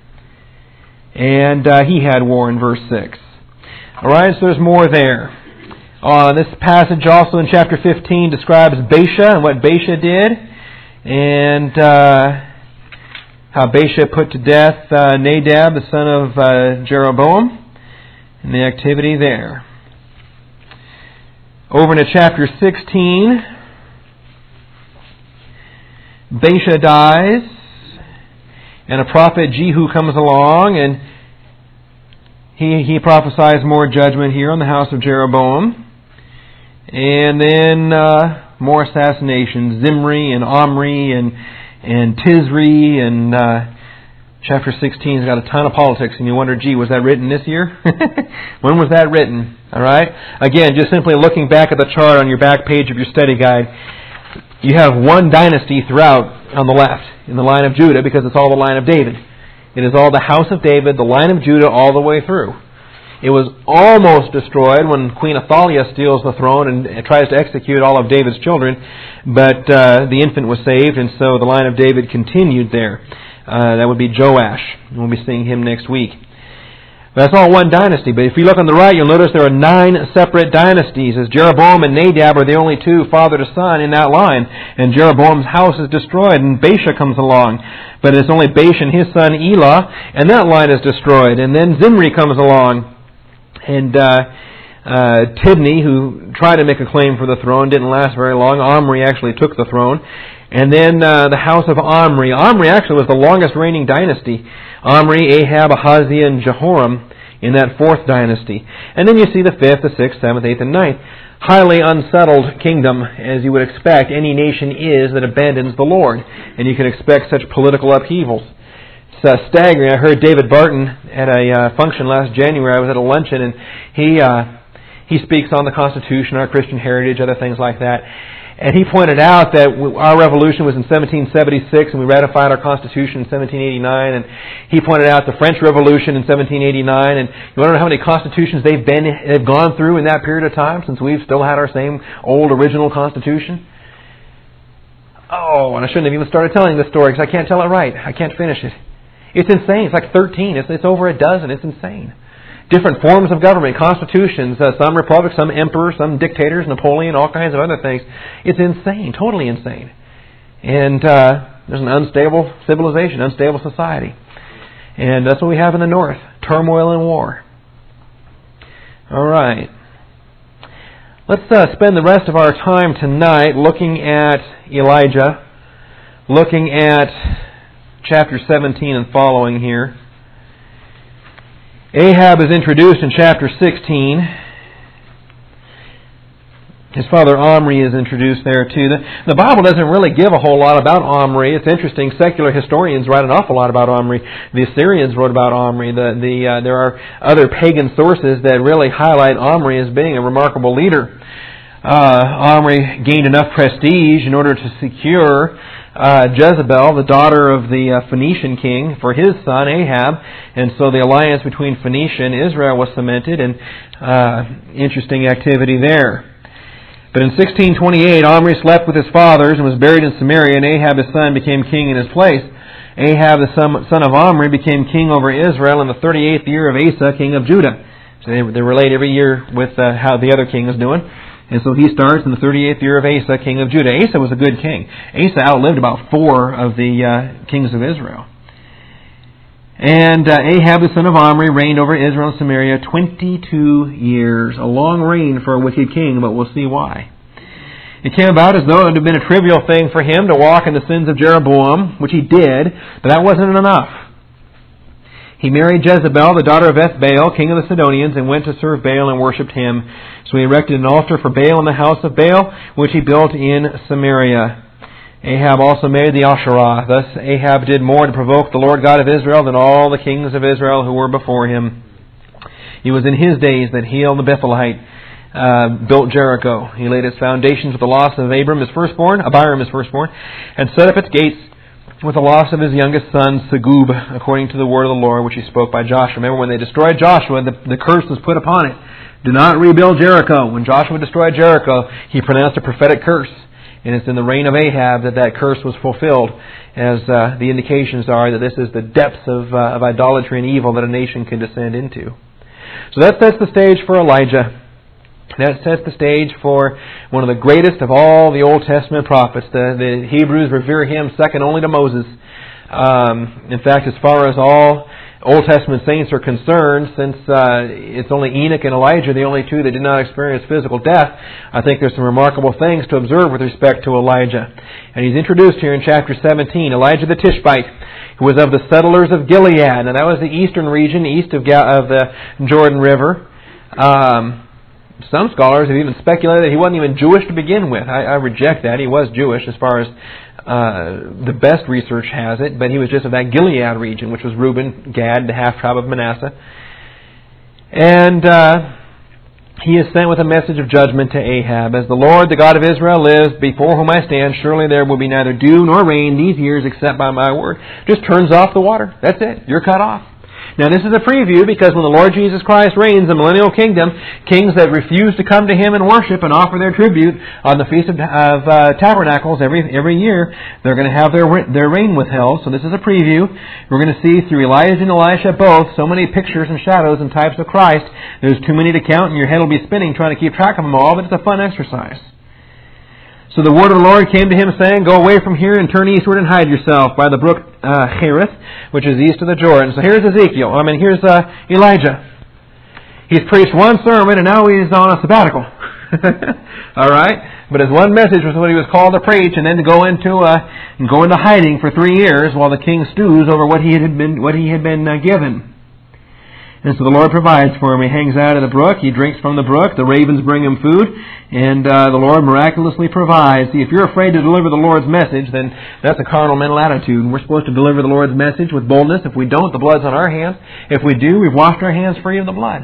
And uh, he had war in verse six. Alright, so there's more there. Uh, this passage also in chapter fifteen describes Baasha and what Baasha did. And uh, how Baasha put to death uh, Nadab, the son of uh, Jeroboam. And the activity there. Over into chapter sixteen. Baasha dies. And a prophet, Jehu, comes along, and he he prophesies more judgment here on the house of Jeroboam. And then uh, more assassinations, Zimri and Omri and and Tisri, and uh, chapter sixteen's got a ton of politics, and you wonder, gee, was that written this year? When was that written? All right. Again, just simply looking back at the chart on your back page of your study guide, you have one dynasty throughout on the left, in the line of Judah, because it's all the line of David. It is all the house of David, the line of Judah, all the way through. It was almost destroyed when Queen Athaliah steals the throne and tries to execute all of David's children, but uh, the infant was saved, and so the line of David continued there. Uh, that would be Joash. We'll be seeing him next week. That's all one dynasty, but if you look on the right, you'll notice there are nine separate dynasties, as Jeroboam and Nadab are the only two father to son in that line, and Jeroboam's house is destroyed, and Baasha comes along, but it's only Baasha and his son Elah, and that line is destroyed, and then Zimri comes along, and uh, uh, Tibni, who tried to make a claim for the throne, didn't last very long. Omri actually took the throne, and then uh, the house of Omri. Omri actually was the longest reigning dynasty. Omri, Ahab, Ahaziah, and Jehoram in that fourth dynasty. And then you see the fifth, the sixth, seventh, eighth, and ninth. Highly unsettled kingdom, as you would expect any nation is that abandons the Lord. And you can expect such political upheavals. It's uh, staggering. I heard David Barton at a uh, function last January. I was at a luncheon, and he uh, he speaks on the Constitution, our Christian heritage, other things like that. And he pointed out that our revolution was in seventeen seventy-six and we ratified our Constitution in seventeen eighty-nine. And he pointed out the French Revolution in seventeen eighty-nine. And you want to know how many constitutions they've been have gone through in that period of time since we've still had our same old original Constitution? Oh, and I shouldn't have even started telling this story because I can't tell it right. I can't finish it. It's insane. It's like thirteen. It's, it's over a dozen. It's insane. Different forms of government, constitutions, uh, some republics, some emperors, some dictators, Napoleon, all kinds of other things. It's insane, totally insane. And uh, there's an unstable civilization, unstable society. And that's what we have in the north, turmoil and war. All right. Let's uh, spend the rest of our time tonight looking at Elijah, looking at chapter seventeen and following here. Ahab is introduced in chapter sixteen. His father Omri is introduced there too. The, the Bible doesn't really give a whole lot about Omri. It's interesting. Secular historians write an awful lot about Omri. The Assyrians wrote about Omri. The, the, uh, there are other pagan sources that really highlight Omri as being a remarkable leader. Uh, Omri gained enough prestige in order to secure Uh, Jezebel, the daughter of the uh, Phoenician king, for his son Ahab, and so the alliance between Phoenicia and Israel was cemented, and uh, interesting activity there. But in sixteen twenty-eight, Omri slept with his fathers and was buried in Samaria, and Ahab his son became king in his place. Ahab the son of Omri became king over Israel in the thirty-eighth year of Asa, king of Judah. So they, they relate every year with uh, how the other king is doing. And so he starts in the thirty-eighth year of Asa, king of Judah. Asa was a good king. Asa outlived about four of the uh, kings of Israel. And uh, Ahab, the son of Omri, reigned over Israel and Samaria twenty-two years. A long reign for a wicked king, but we'll see why. It came about as though it would have been a trivial thing for him to walk in the sins of Jeroboam, which he did, but that wasn't enough. He married Jezebel, the daughter of Ethbaal, king of the Sidonians, and went to serve Baal and worshipped him. So he erected an altar for Baal in the house of Baal, which he built in Samaria. Ahab also made the Asherah. Thus Ahab did more to provoke the Lord God of Israel than all the kings of Israel who were before him. It was in his days that Hiel the Bethelite uh, built Jericho. He laid its foundations with the loss of Abram his firstborn, Abiram his firstborn, and set up its gates with the loss of his youngest son, Segub, according to the word of the Lord, which he spoke by Joshua. Remember, when they destroyed Joshua, the, the curse was put upon it. Do not rebuild Jericho. When Joshua destroyed Jericho, he pronounced a prophetic curse. And it's in the reign of Ahab that that curse was fulfilled, as uh, the indications are that this is the depths of, uh, of idolatry and evil that a nation can descend into. So that sets the stage for Elijah. That sets the stage for one of the greatest of all the Old Testament prophets. The, the Hebrews revere him second only to Moses. Um, in fact, as far as all Old Testament saints are concerned, since uh, it's only Enoch and Elijah, the only two that did not experience physical death, I think there's some remarkable things to observe with respect to Elijah. And he's introduced here in chapter seventeen, Elijah the Tishbite, who was of the settlers of Gilead. And that was the eastern region, east of, Ga- of the Jordan River. Um... Some scholars have even speculated that he wasn't even Jewish to begin with. I, I reject that. He was Jewish as far as uh, the best research has it, but he was just of that Gilead region, which was Reuben, Gad, the half-tribe of Manasseh. And uh, he is sent with a message of judgment to Ahab. As the Lord, the God of Israel, lives, before whom I stand, surely there will be neither dew nor rain these years except by my word. Just turns off the water. That's it. You're cut off. Now this is a preview because when the Lord Jesus Christ reigns the millennial kingdom, kings that refuse to come to Him and worship and offer their tribute on the Feast of, of uh, Tabernacles every every year, they're going to have their their reign withheld. So this is a preview. We're going to see through Elijah and Elisha both so many pictures and shadows and types of Christ. There's too many to count and your head will be spinning trying to keep track of them all, but it's a fun exercise. So the word of the Lord came to him, saying, Go away from here and turn eastward and hide yourself by the brook uh, Cherith, which is east of the Jordan. So here's Ezekiel. I mean, here's uh, Elijah. He's preached one sermon and now he's on a sabbatical. All right? But his one message was what he was called to preach, and then to go into uh, go into hiding for three years while the king stews over what he had been what he had been uh, given. And so the Lord provides for him. He hangs out at the brook. He drinks from the brook. The ravens bring him food. And uh, the Lord miraculously provides. See, if you're afraid to deliver the Lord's message, then that's a carnal mental attitude. And we're supposed to deliver the Lord's message with boldness. If we don't, the blood's on our hands. If we do, we've washed our hands free of the blood.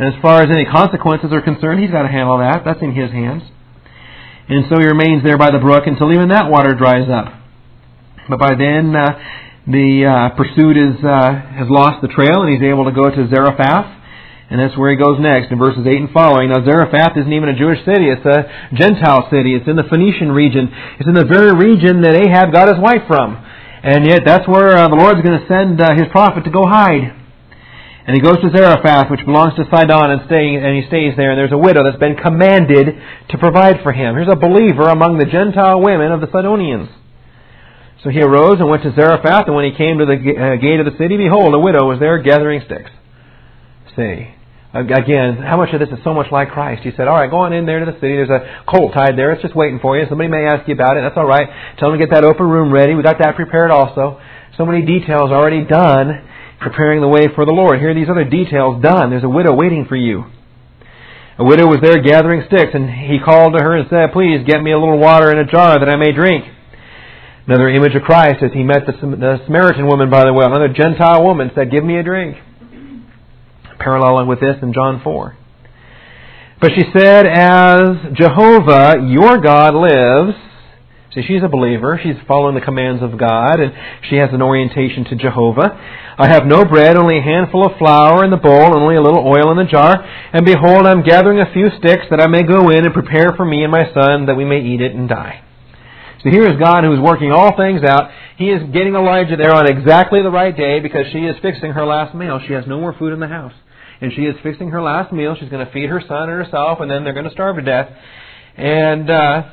And as far as any consequences are concerned, he's got to handle that. That's in his hands. And so he remains there by the brook until even that water dries up. But by then, uh, the uh, pursuit is uh, has lost the trail, and he's able to go to Zarephath, and that's where he goes next in verses eight and following. Now, Zarephath isn't even a Jewish city; it's a Gentile city. It's in the Phoenician region. It's in the very region that Ahab got his wife from, and yet that's where uh, the Lord's going to send uh, His prophet to go hide. And he goes to Zarephath, which belongs to Sidon, and stay, and he stays there. And there's a widow that's been commanded to provide for him. Here's a believer among the Gentile women of the Sidonians. So he arose and went to Zarephath, and when he came to the uh, gate of the city, behold, a widow was there gathering sticks. See, again, how much of this is so much like Christ? He said, all right, go on in there to the city. There's a colt tied there. It's just waiting for you. Somebody may ask you about it. That's all right. Tell them to get that open room ready. We got that prepared also. So many details already done, preparing the way for the Lord. Here are these other details done. There's a widow waiting for you. A widow was there gathering sticks, and he called to her and said, please get me a little water in a jar that I may drink. Another image of Christ as he met the, the Samaritan woman by the well. Another Gentile woman said, give me a drink. Paralleling with this in John four. But she said, as Jehovah, your God, lives. See, she's a believer. She's following the commands of God, and she has an orientation to Jehovah. I have no bread, only a handful of flour in the bowl, and only a little oil in the jar. And behold, I'm gathering a few sticks that I may go in and prepare for me and my son, that we may eat it and die. So here is God who is working all things out. He is getting Elijah there on exactly the right day because she is fixing her last meal. She has no more food in the house. And she is fixing her last meal. She's going to feed her son and herself, and then they're going to starve to death. And uh,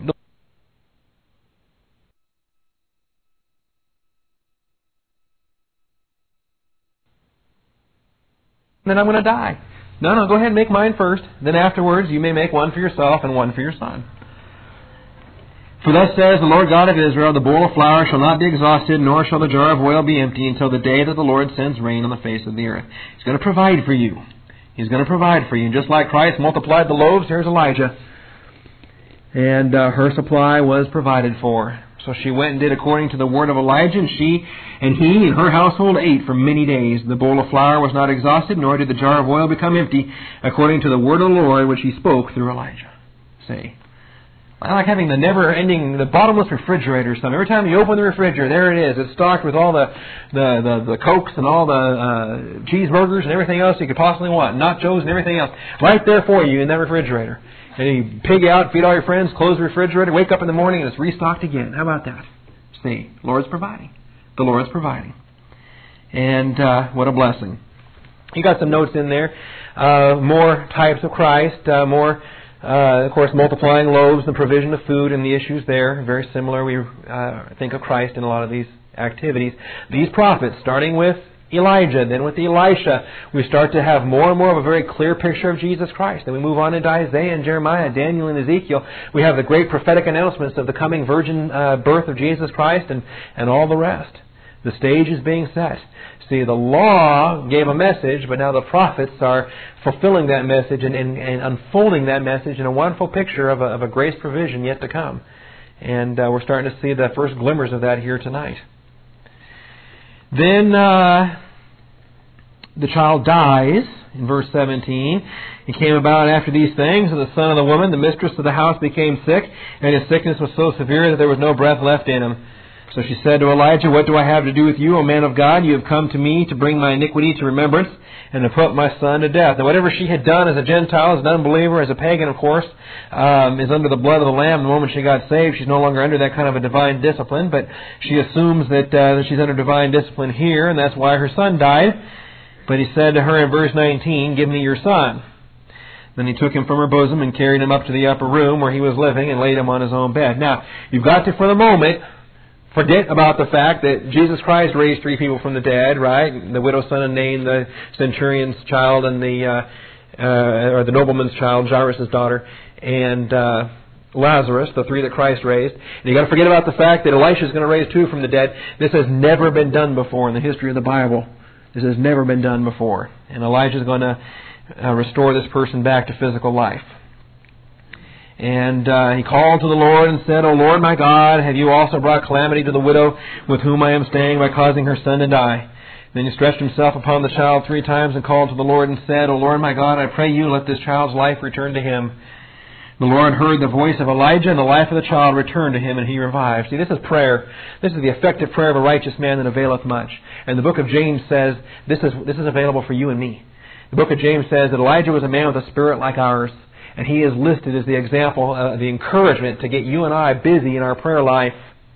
then I'm going to die. No, no, go ahead and make mine first. Then afterwards you may make one for yourself and one for your son. For thus says the Lord God of Israel, the bowl of flour shall not be exhausted, nor shall the jar of oil be empty, until the day that the Lord sends rain on the face of the earth. He's going to provide for you. He's going to provide for you. And just like Christ multiplied the loaves, here's Elijah. And uh, her supply was provided for. So she went and did according to the word of Elijah, and she and he and her household ate for many days. The bowl of flour was not exhausted, nor did the jar of oil become empty, according to the word of the Lord which he spoke through Elijah. See? I like having the never-ending, the bottomless refrigerator. So every time you open the refrigerator, there it is. It's stocked with all the the, the, the Cokes and all the uh, cheeseburgers and everything else you could possibly want, nachos and everything else, right there for you in that refrigerator. And you pig out, feed all your friends, close the refrigerator, wake up in the morning, and it's restocked again. How about that? See, the Lord's providing. The Lord's providing. And uh, what a blessing. You got some notes in there. Uh, more types of Christ, uh, more... Uh, of course, multiplying loaves, the provision of food, and the issues there. Very similar. We uh, think of Christ in a lot of these activities. These prophets, starting with Elijah, then with Elisha, we start to have more and more of a very clear picture of Jesus Christ. Then we move on into Isaiah and Jeremiah, Daniel and Ezekiel. We have the great prophetic announcements of the coming virgin uh, birth of Jesus Christ and, and all the rest. The stage is being set. See, the law gave a message, but now the prophets are fulfilling that message and, and, and unfolding that message in a wonderful picture of a, of a grace provision yet to come. And uh, we're starting to see the first glimmers of that here tonight. Then uh, the child dies in verse seventeen. It came about after these things, and the son of the woman, the mistress of the house, became sick, and his sickness was so severe that there was no breath left in him. So she said to Elijah, what do I have to do with you, O man of God? You have come to me to bring my iniquity to remembrance and to put my son to death. Now, whatever she had done as a Gentile, as an unbeliever, as a pagan, of course, um, is under the blood of the Lamb. The moment she got saved, she's no longer under that kind of a divine discipline, but she assumes that, uh, that she's under divine discipline here, and that's why her son died. But he said to her in verse nineteen, give me your son. Then he took him from her bosom and carried him up to the upper room where he was living and laid him on his own bed. Now, you've got to, for the moment, forget about the fact that Jesus Christ raised three people from the dead, right? The widow's son of Nain, the centurion's child, and the uh, uh, or the nobleman's child, Jairus' daughter, and uh, Lazarus, the three that Christ raised. And you've got to forget about the fact that Elisha is going to raise two from the dead. This has never been done before in the history of the Bible. This has never been done before. And Elijah is going to uh, restore this person back to physical life. And uh, he called to the Lord and said, O Lord my God, have you also brought calamity to the widow with whom I am staying by causing her son to die? Then he stretched himself upon the child three times and called to the Lord and said, O Lord my God, I pray you, let this child's life return to him. The Lord heard the voice of Elijah, and the life of the child returned to him, and he revived. See, this is prayer. This is the effective prayer of a righteous man that availeth much. And the book of James says this is this is available for you and me. The book of James says that Elijah was a man with a spirit like ours, and he is listed as the example, uh, the encouragement to get you and I busy in our prayer life.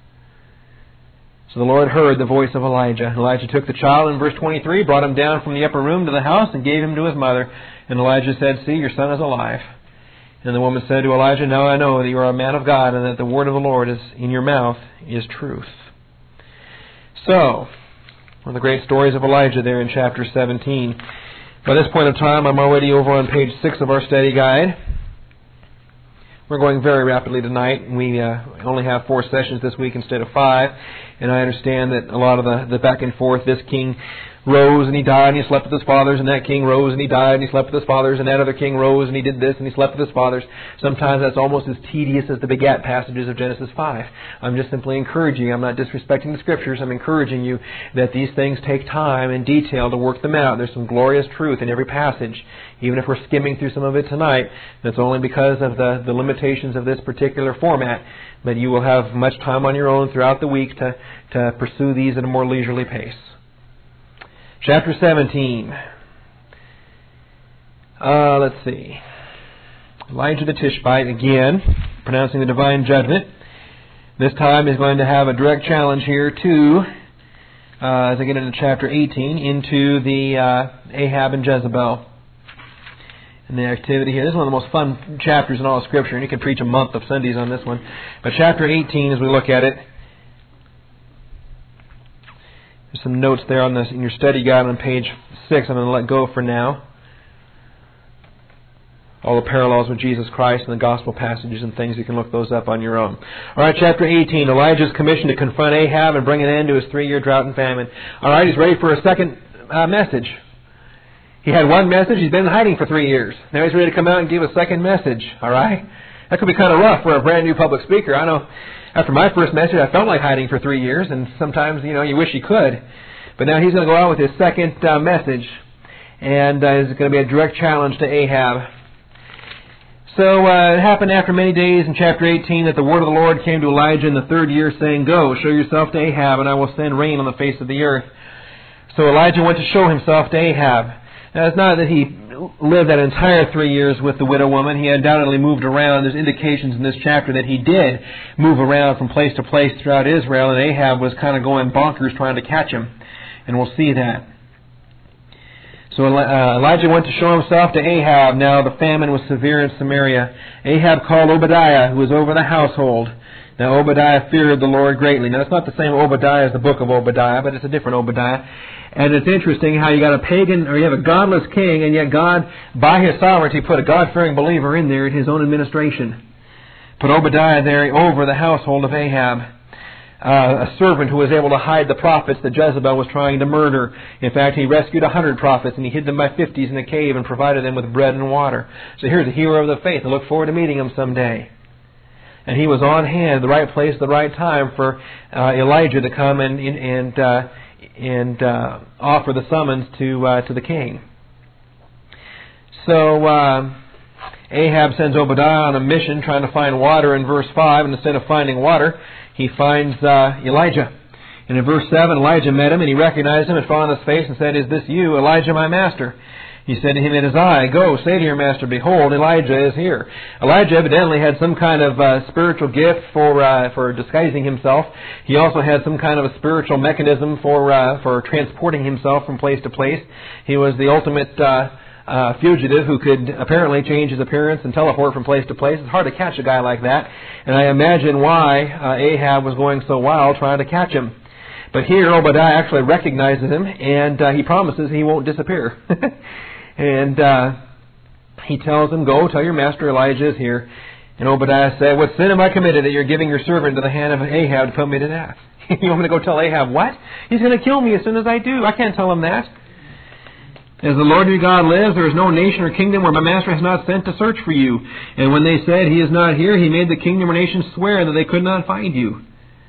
So the Lord heard the voice of Elijah. Elijah took the child in verse twenty-three, brought him down from the upper room to the house, and gave him to his mother. And Elijah said, See, your son is alive. And the woman said to Elijah, Now I know that you are a man of God, and that the word of the Lord is in your mouth is truth. So, one of the great stories of Elijah there in chapter seventeen. By this point in time, I'm already over on page six of our study guide. We're going very rapidly tonight. We uh, only have four sessions this week instead of five. And I understand that a lot of the, the back and forth, this king rose and he died and he slept with his fathers, and that king rose and he died and he slept with his fathers, and that other king rose and he did this and he slept with his fathers. Sometimes that's almost as tedious as the begat passages of Genesis five. I'm just simply encouraging you. I'm not disrespecting the Scriptures. I'm encouraging you that these things take time and detail to work them out. There's some glorious truth in every passage. Even if we're skimming through some of it tonight, that's only because of the, the limitations of this particular format. But you will have much time on your own throughout the week to, to pursue these at a more leisurely pace. Chapter seventeen. Uh, let's see. Elijah the Tishbite, again, pronouncing the divine judgment. This time is going to have a direct challenge here to, uh, as I get into chapter eighteen, into the uh, Ahab and Jezebel. And the activity here. This is one of the most fun chapters in all of Scripture, and you can preach a month of Sundays on this one. But chapter eighteen, as we look at it, there's some notes there on this in your study guide on page six. I'm going to let go for now. All the parallels with Jesus Christ and the gospel passages and things, you can look those up on your own. All right, chapter eighteen. Elijah's commissioned to confront Ahab and bring an end to his three-year drought and famine. All right, he's ready for a second uh, message. He had one message. He's been hiding for three years. Now he's ready to come out and give a second message. All right? That could be kind of rough for a brand new public speaker. I know after my first message, I felt like hiding for three years, and sometimes, you know, you wish you could. But now he's going to go out with his second uh, message, and uh, it's going to be a direct challenge to Ahab. So uh, it happened after many days in chapter eighteen that the word of the Lord came to Elijah in the third year, saying, Go, show yourself to Ahab, and I will send rain on the face of the earth. So Elijah went to show himself to Ahab. Now, it's not that he lived that entire three years with the widow woman. He undoubtedly moved around. There's indications in this chapter that he did move around from place to place throughout Israel, and Ahab was kind of going bonkers trying to catch him. And we'll see that. So uh, Elijah went to show himself to Ahab. Now the famine was severe in Samaria. Ahab called Obadiah, who was over the household. Now Obadiah feared the Lord greatly. Now it's not the same Obadiah as the book of Obadiah, but it's a different Obadiah. And it's interesting how you got a pagan, or you have a godless king, and yet God, by His sovereignty, put a God-fearing believer in there in His own administration. Put Obadiah there over the household of Ahab, uh, a servant who was able to hide the prophets that Jezebel was trying to murder. In fact, he rescued a hundred prophets, and he hid them by fifties in a cave and provided them with bread and water. So here's a hero of the faith. I look forward to meeting him someday. And he was on hand, the right place, the right time for uh, Elijah to come and and uh, and uh, offer the summons to uh, to the king. So uh, Ahab sends Obadiah on a mission trying to find water in verse five, and instead of finding water, he finds uh, Elijah. And in verse seven, Elijah met him, and he recognized him and fell on his face and said, Is this you, Elijah, my master? He said to him, It is I. Go, say to your master, Behold, Elijah is here. Elijah evidently had some kind of uh, spiritual gift for uh, for disguising himself. He also had some kind of a spiritual mechanism for uh, for transporting himself from place to place. He was the ultimate uh, uh, fugitive who could apparently change his appearance and teleport from place to place. It's hard to catch a guy like that. And I imagine why uh, Ahab was going so wild trying to catch him. But here Obadiah actually recognizes him, and uh, he promises he won't disappear. And uh, he tells him, Go, tell your master Elijah is here. And Obadiah said, What sin have I committed that you're giving your servant into the hand of Ahab to put me to death? You want me to go tell Ahab what? He's going to kill me as soon as I do. I can't tell him that. As the Lord your God lives, there is no nation or kingdom where my master has not sent to search for you. And when they said, He is not here, he made the kingdom or nation swear that they could not find you.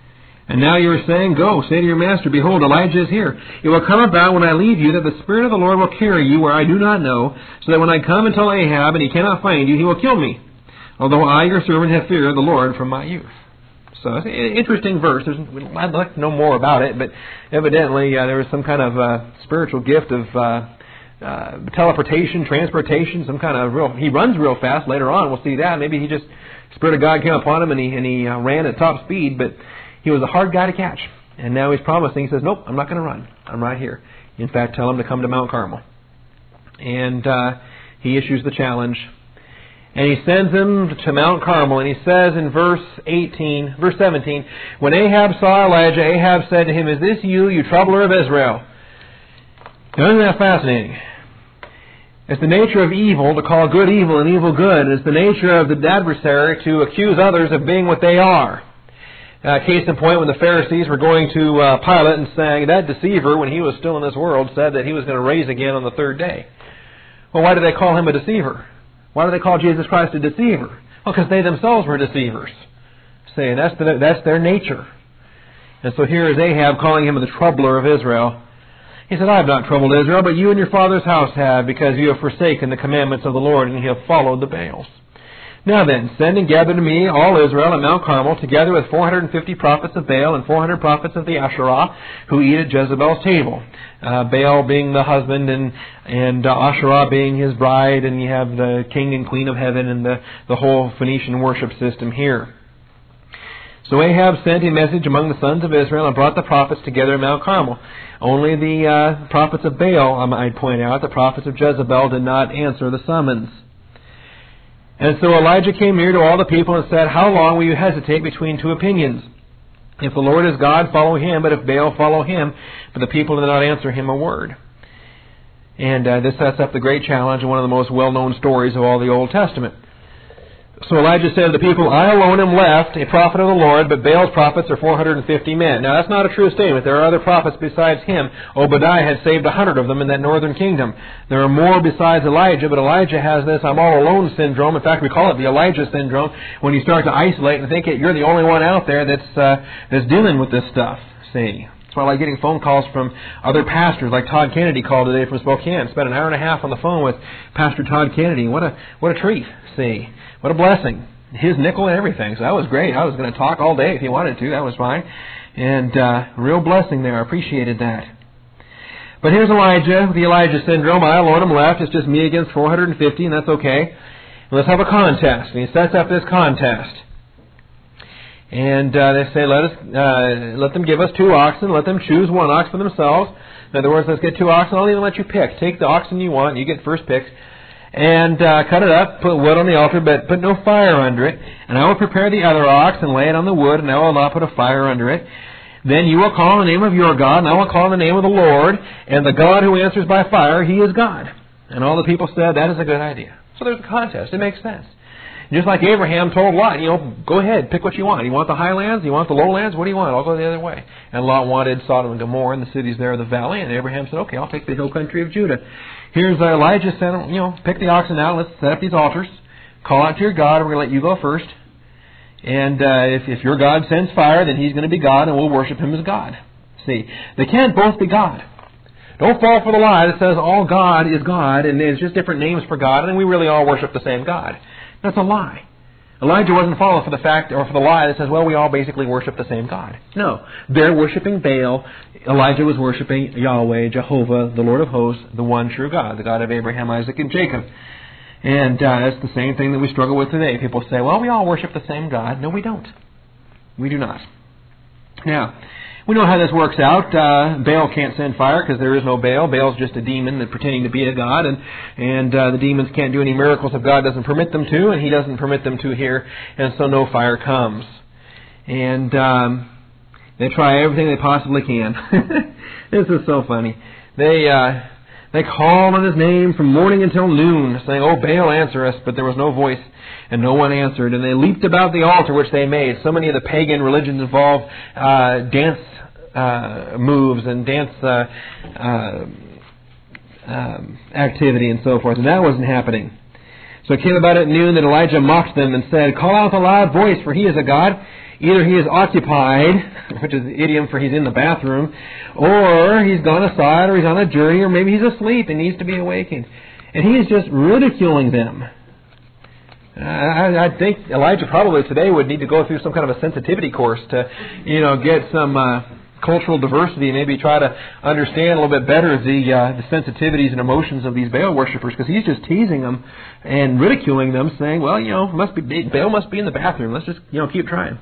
And now you are saying, Go, say to your master, Behold, Elijah is here. It will come about when I leave you that the Spirit of the Lord will carry you where I do not know, so that when I come and tell Ahab and he cannot find you, he will kill me, although I, your servant, have feared of the Lord from my youth. So it's an interesting verse. There's, I'd like to know more about it, but evidently uh, there was some kind of uh, spiritual gift of uh, uh, teleportation, transportation, some kind of real... He runs real fast later on. We'll see that. Maybe he just... Spirit of God came upon him and he, and he uh, ran at top speed, but he was a hard guy to catch. And now he's promising. He says, nope, I'm not going to run. I'm right here. In fact, tell him to come to Mount Carmel. And uh, he issues the challenge. And he sends him to Mount Carmel, and he says in verse eighteen, verse seventeen, when Ahab saw Elijah, Ahab said to him, Is this you, you troubler of Israel? Now, isn't that fascinating? It's the nature of evil to call good evil and evil good. It's the nature of the adversary to accuse others of being what they are. Uh, case in point, when the Pharisees were going to uh, Pilate and saying, that deceiver, when he was still in this world, said that he was going to raise again on the third day. Well, why do they call him a deceiver? Why do they call Jesus Christ a deceiver? Well, because they themselves were deceivers. Saying that's, the, that's their nature. And so here is Ahab calling him the troubler of Israel. He said, I have not troubled Israel, but you and your father's house have, because you have forsaken the commandments of the Lord, and you have followed the Baals. Now then, send and gather to me all Israel at Mount Carmel, together with four hundred fifty prophets of Baal and four hundred prophets of the Asherah, who eat at Jezebel's table. Uh, Baal being the husband, and and uh, Asherah being his bride, and you have the king and queen of heaven, and the, the whole Phoenician worship system here. So Ahab sent a message among the sons of Israel and brought the prophets together at Mount Carmel. Only the uh, prophets of Baal, I might point out, the prophets of Jezebel did not answer the summons. And so Elijah came near to all the people and said, How long will you hesitate between two opinions? If the Lord is God, follow him, but if Baal, follow him. But the people did not answer him a word. And uh, this sets up the great challenge and one of the most well-known stories of all the Old Testament. So Elijah said to the people, I alone am left, a prophet of the Lord, but Baal's prophets are four hundred fifty men. Now that's not a true statement. There are other prophets besides him. Obadiah had saved one hundred of them in that northern kingdom. There are more besides Elijah, but Elijah has this I'm all alone syndrome. In fact, we call it the Elijah syndrome, when you start to isolate and think that you're the only one out there that's, uh, that's dealing with this stuff. See? That's why I like getting phone calls from other pastors, like Todd Kennedy called today from Spokane. Spent an hour and a half on the phone with Pastor Todd Kennedy. What a what a treat. See? What a blessing. His nickel and everything. So that was great. I was going to talk all day if he wanted to. That was fine. And uh, real blessing there. I appreciated that. But here's Elijah, the Elijah syndrome. I alone am left. It's just me against four hundred fifty, and that's okay. And let's have a contest. And he sets up this contest. And uh, they say, let us, uh, let them give us two oxen. Let them choose one ox for themselves. In other words, let's get two oxen. I'll even let you pick. Take the oxen you want. You get first pick. And uh, cut it up, put wood on the altar, but put no fire under it. And I will prepare the other ox and lay it on the wood, and I will not put a fire under it. Then you will call on the name of your God, and I will call on the name of the Lord, and the God who answers by fire, he is God. And all the people said, that is a good idea. So there's a contest. It makes sense. Just like Abraham told Lot, you know, go ahead, pick what you want. You want the highlands? You want the lowlands? What do you want? I'll go the other way. And Lot wanted Sodom and Gomorrah and the cities there of the valley, and Abraham said, okay, I'll take the hill country of Judah. Here's uh, Elijah said, you know, pick the oxen out, let's set up these altars, call out to your God, and we're going to let you go first. And uh, if, if your God sends fire, then he's going to be God, and we'll worship him as God. See, they can't both be God. Don't fall for the lie that says all God is God, and there's just different names for God, and we really all worship the same God. That's a lie. Elijah wasn't falling for the fact or for the lie that says, well, we all basically worship the same God. No. They're worshiping Baal. Elijah was worshiping Yahweh, Jehovah, the Lord of hosts, the one true God, the God of Abraham, Isaac, and Jacob. And uh, that's the same thing that we struggle with today. People say, well, we all worship the same God. No, we don't. We do not. Now, we know how this works out. Uh, Baal can't send fire because there is no Baal. Baal's just a demon that's pretending to be a god, and and uh, the demons can't do any miracles if God doesn't permit them to, and he doesn't permit them to here, and so no fire comes. And um, they try everything they possibly can. This is so funny. They uh, they called on his name from morning until noon, saying, oh, Baal, answer us, but there was no voice. And no one answered. And they leaped about the altar which they made. So many of the pagan religions involve uh, dance uh, moves and dance uh, uh, um, activity and so forth. And that wasn't happening. So it came about at noon that Elijah mocked them and said, "Call out with a loud voice, for he is a god. Either he is occupied," which is the idiom for he's in the bathroom, "or he's gone aside, or he's on a journey, or maybe he's asleep and needs to be awakened." And he is just ridiculing them. I, I think Elijah probably today would need to go through some kind of a sensitivity course to, you know, get some uh, cultural diversity and maybe try to understand a little bit better the uh, the sensitivities and emotions of these Baal worshippers, because he's just teasing them and ridiculing them, saying, "Well, you know, must be Baal must be in the bathroom. Let's just, you know, keep trying."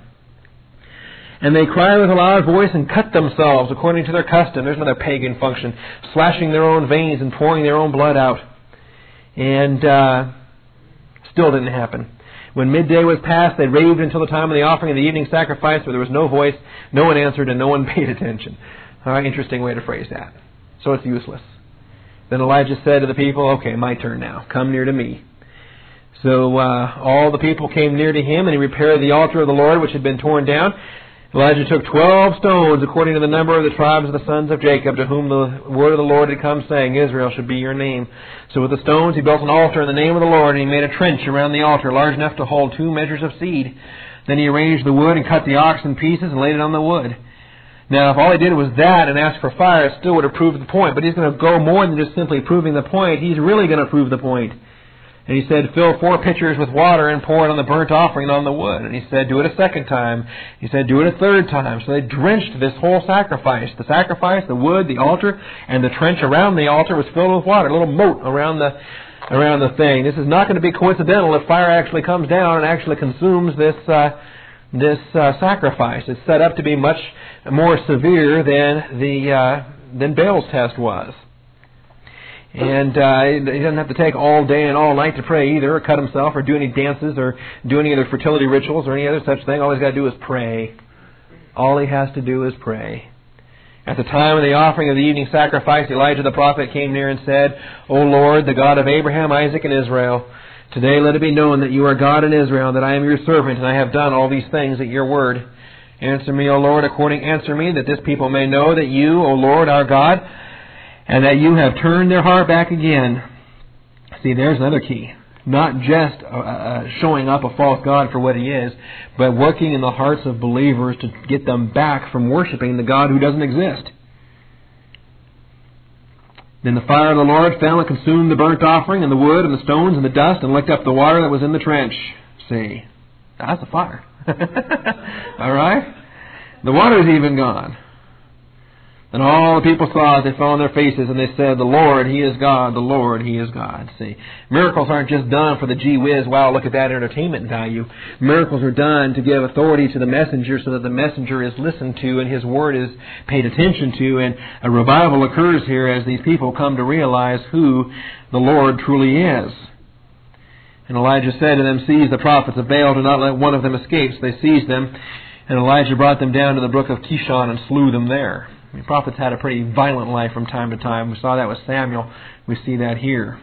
And they cried with a loud voice and cut themselves according to their custom. There's another pagan function, slashing their own veins and pouring their own blood out. And uh, still didn't happen. When midday was past, they raved until the time of the offering of the evening sacrifice, where there was no voice, no one answered, and no one paid attention. All right, interesting way to phrase that. So it's useless. Then Elijah said to the people, "Okay, my turn now. Come near to me." So uh, all the people came near to him, and he repaired the altar of the Lord, which had been torn down. Elijah took twelve stones, according to the number of the tribes of the sons of Jacob, to whom the word of the Lord had come, saying, "Israel should be your name." So with the stones he built an altar in the name of the Lord, and he made a trench around the altar, large enough to hold two measures of seed. Then he arranged the wood and cut the ox in pieces and laid it on the wood. Now, if all he did was that and asked for fire, it still would have proved the point. But he's going to go more than just simply proving the point. He's really going to prove the point. And he said, "Fill four pitchers with water and pour it on the burnt offering and on the wood." And he said, "Do it a second time." He said, "Do it a third time." So they drenched this whole sacrifice. The sacrifice, the wood, the altar, and the trench around the altar was filled with water. A little moat around the around the thing. This is not going to be coincidental if fire actually comes down and actually consumes this uh, this uh, sacrifice. It's set up to be much more severe than the uh, than Baal's test was. And uh, he doesn't have to take all day and all night to pray either, or cut himself, or do any dances, or do any other fertility rituals, or any other such thing. All he's got to do is pray. All he has to do is pray. At the time of the offering of the evening sacrifice, Elijah the prophet came near and said, "O Lord, the God of Abraham, Isaac, and Israel, today let it be known that you are God in Israel, that I am your servant, and I have done all these things at your word. Answer me, O Lord, according answer me, that this people may know that you, O Lord, are God, and that you have turned their heart back again." See, there's another key. Not just uh, showing up a false god for what he is, but working in the hearts of believers to get them back from worshiping the God who doesn't exist. Then the fire of the Lord fell and consumed the burnt offering and the wood and the stones and the dust and licked up the water that was in the trench. See, that's a fire. All right? The water's even gone. And all the people saw it, they fell on their faces, and they said, "The Lord, He is God, the Lord, He is God." See, miracles aren't just done for the gee whiz, wow, look at that entertainment value. Miracles are done to give authority to the messenger so that the messenger is listened to and his word is paid attention to. And a revival occurs here as these people come to realize who the Lord truly is. And Elijah said to them, "Seize the prophets of Baal, do not let one of them escape." So they seized them, and Elijah brought them down to the brook of Kishon and slew them there. I mean, prophets had a pretty violent life from time to time. We saw that with Samuel. We see that here.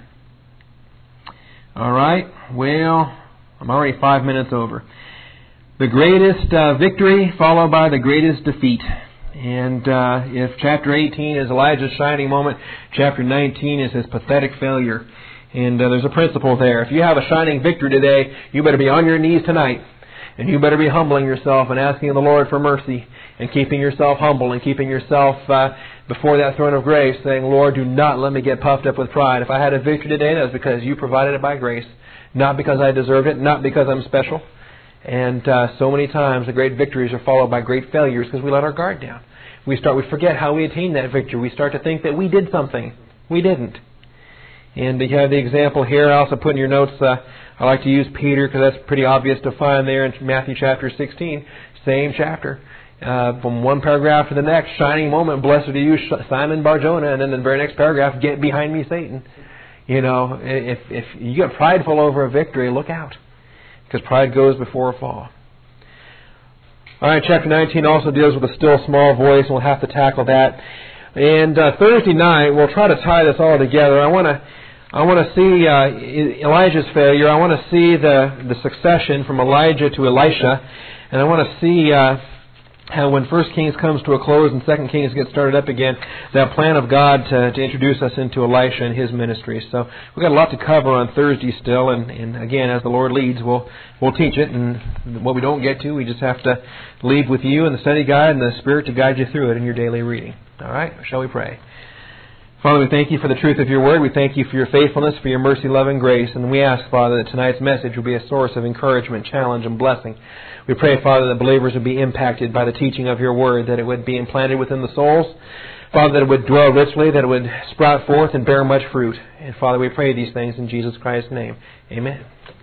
All right. Well, I'm already five minutes over. The greatest uh, victory followed by the greatest defeat. And uh, if chapter eighteen is Elijah's shining moment, chapter nineteen is his pathetic failure. And uh, there's a principle there. If you have a shining victory today, you better be on your knees tonight. And you better be humbling yourself and asking the Lord for mercy, and keeping yourself humble and keeping yourself uh, before that throne of grace, saying, "Lord, do not let me get puffed up with pride. If I had a victory today, that was because you provided it by grace, not because I deserved it, not because I'm special." And uh, so many times the great victories are followed by great failures because we let our guard down. We start, we forget how we attained that victory. We start to think that we did something. We didn't. And you have the example here. I also put in your notes, uh, I like to use Peter because that's pretty obvious to find there in Matthew chapter sixteen, same chapter. Uh, from one paragraph to the next, shining moment, "Blessed are you, Simon Bar-Jonah," and then in the very next paragraph, "Get behind me, Satan." You know, if if you get prideful over a victory, look out, because pride goes before a fall. All right, chapter nineteen also deals with a still small voice, and we'll have to tackle that. And uh, Thursday night, we'll try to tie this all together. I want to I want to see uh, Elijah's failure. I want to see the the succession from Elijah to Elisha, and I want to see Uh, how when First Kings comes to a close and Second Kings gets started up again, that plan of God to, to introduce us into Elisha and his ministry. So we've got a lot to cover on Thursday still, and, and again, as the Lord leads, we'll we'll teach it, and what we don't get to, we just have to leave with you and the study guide and the Spirit to guide you through it in your daily reading. All right? Shall we pray? Father, we thank you for the truth of your word. We thank you for your faithfulness, for your mercy, love, and grace. And we ask, Father, that tonight's message will be a source of encouragement, challenge, and blessing. We pray, Father, that believers would be impacted by the teaching of your word, that it would be implanted within the souls. Father, that it would dwell richly, that it would sprout forth and bear much fruit. And Father, we pray these things in Jesus Christ's name. Amen.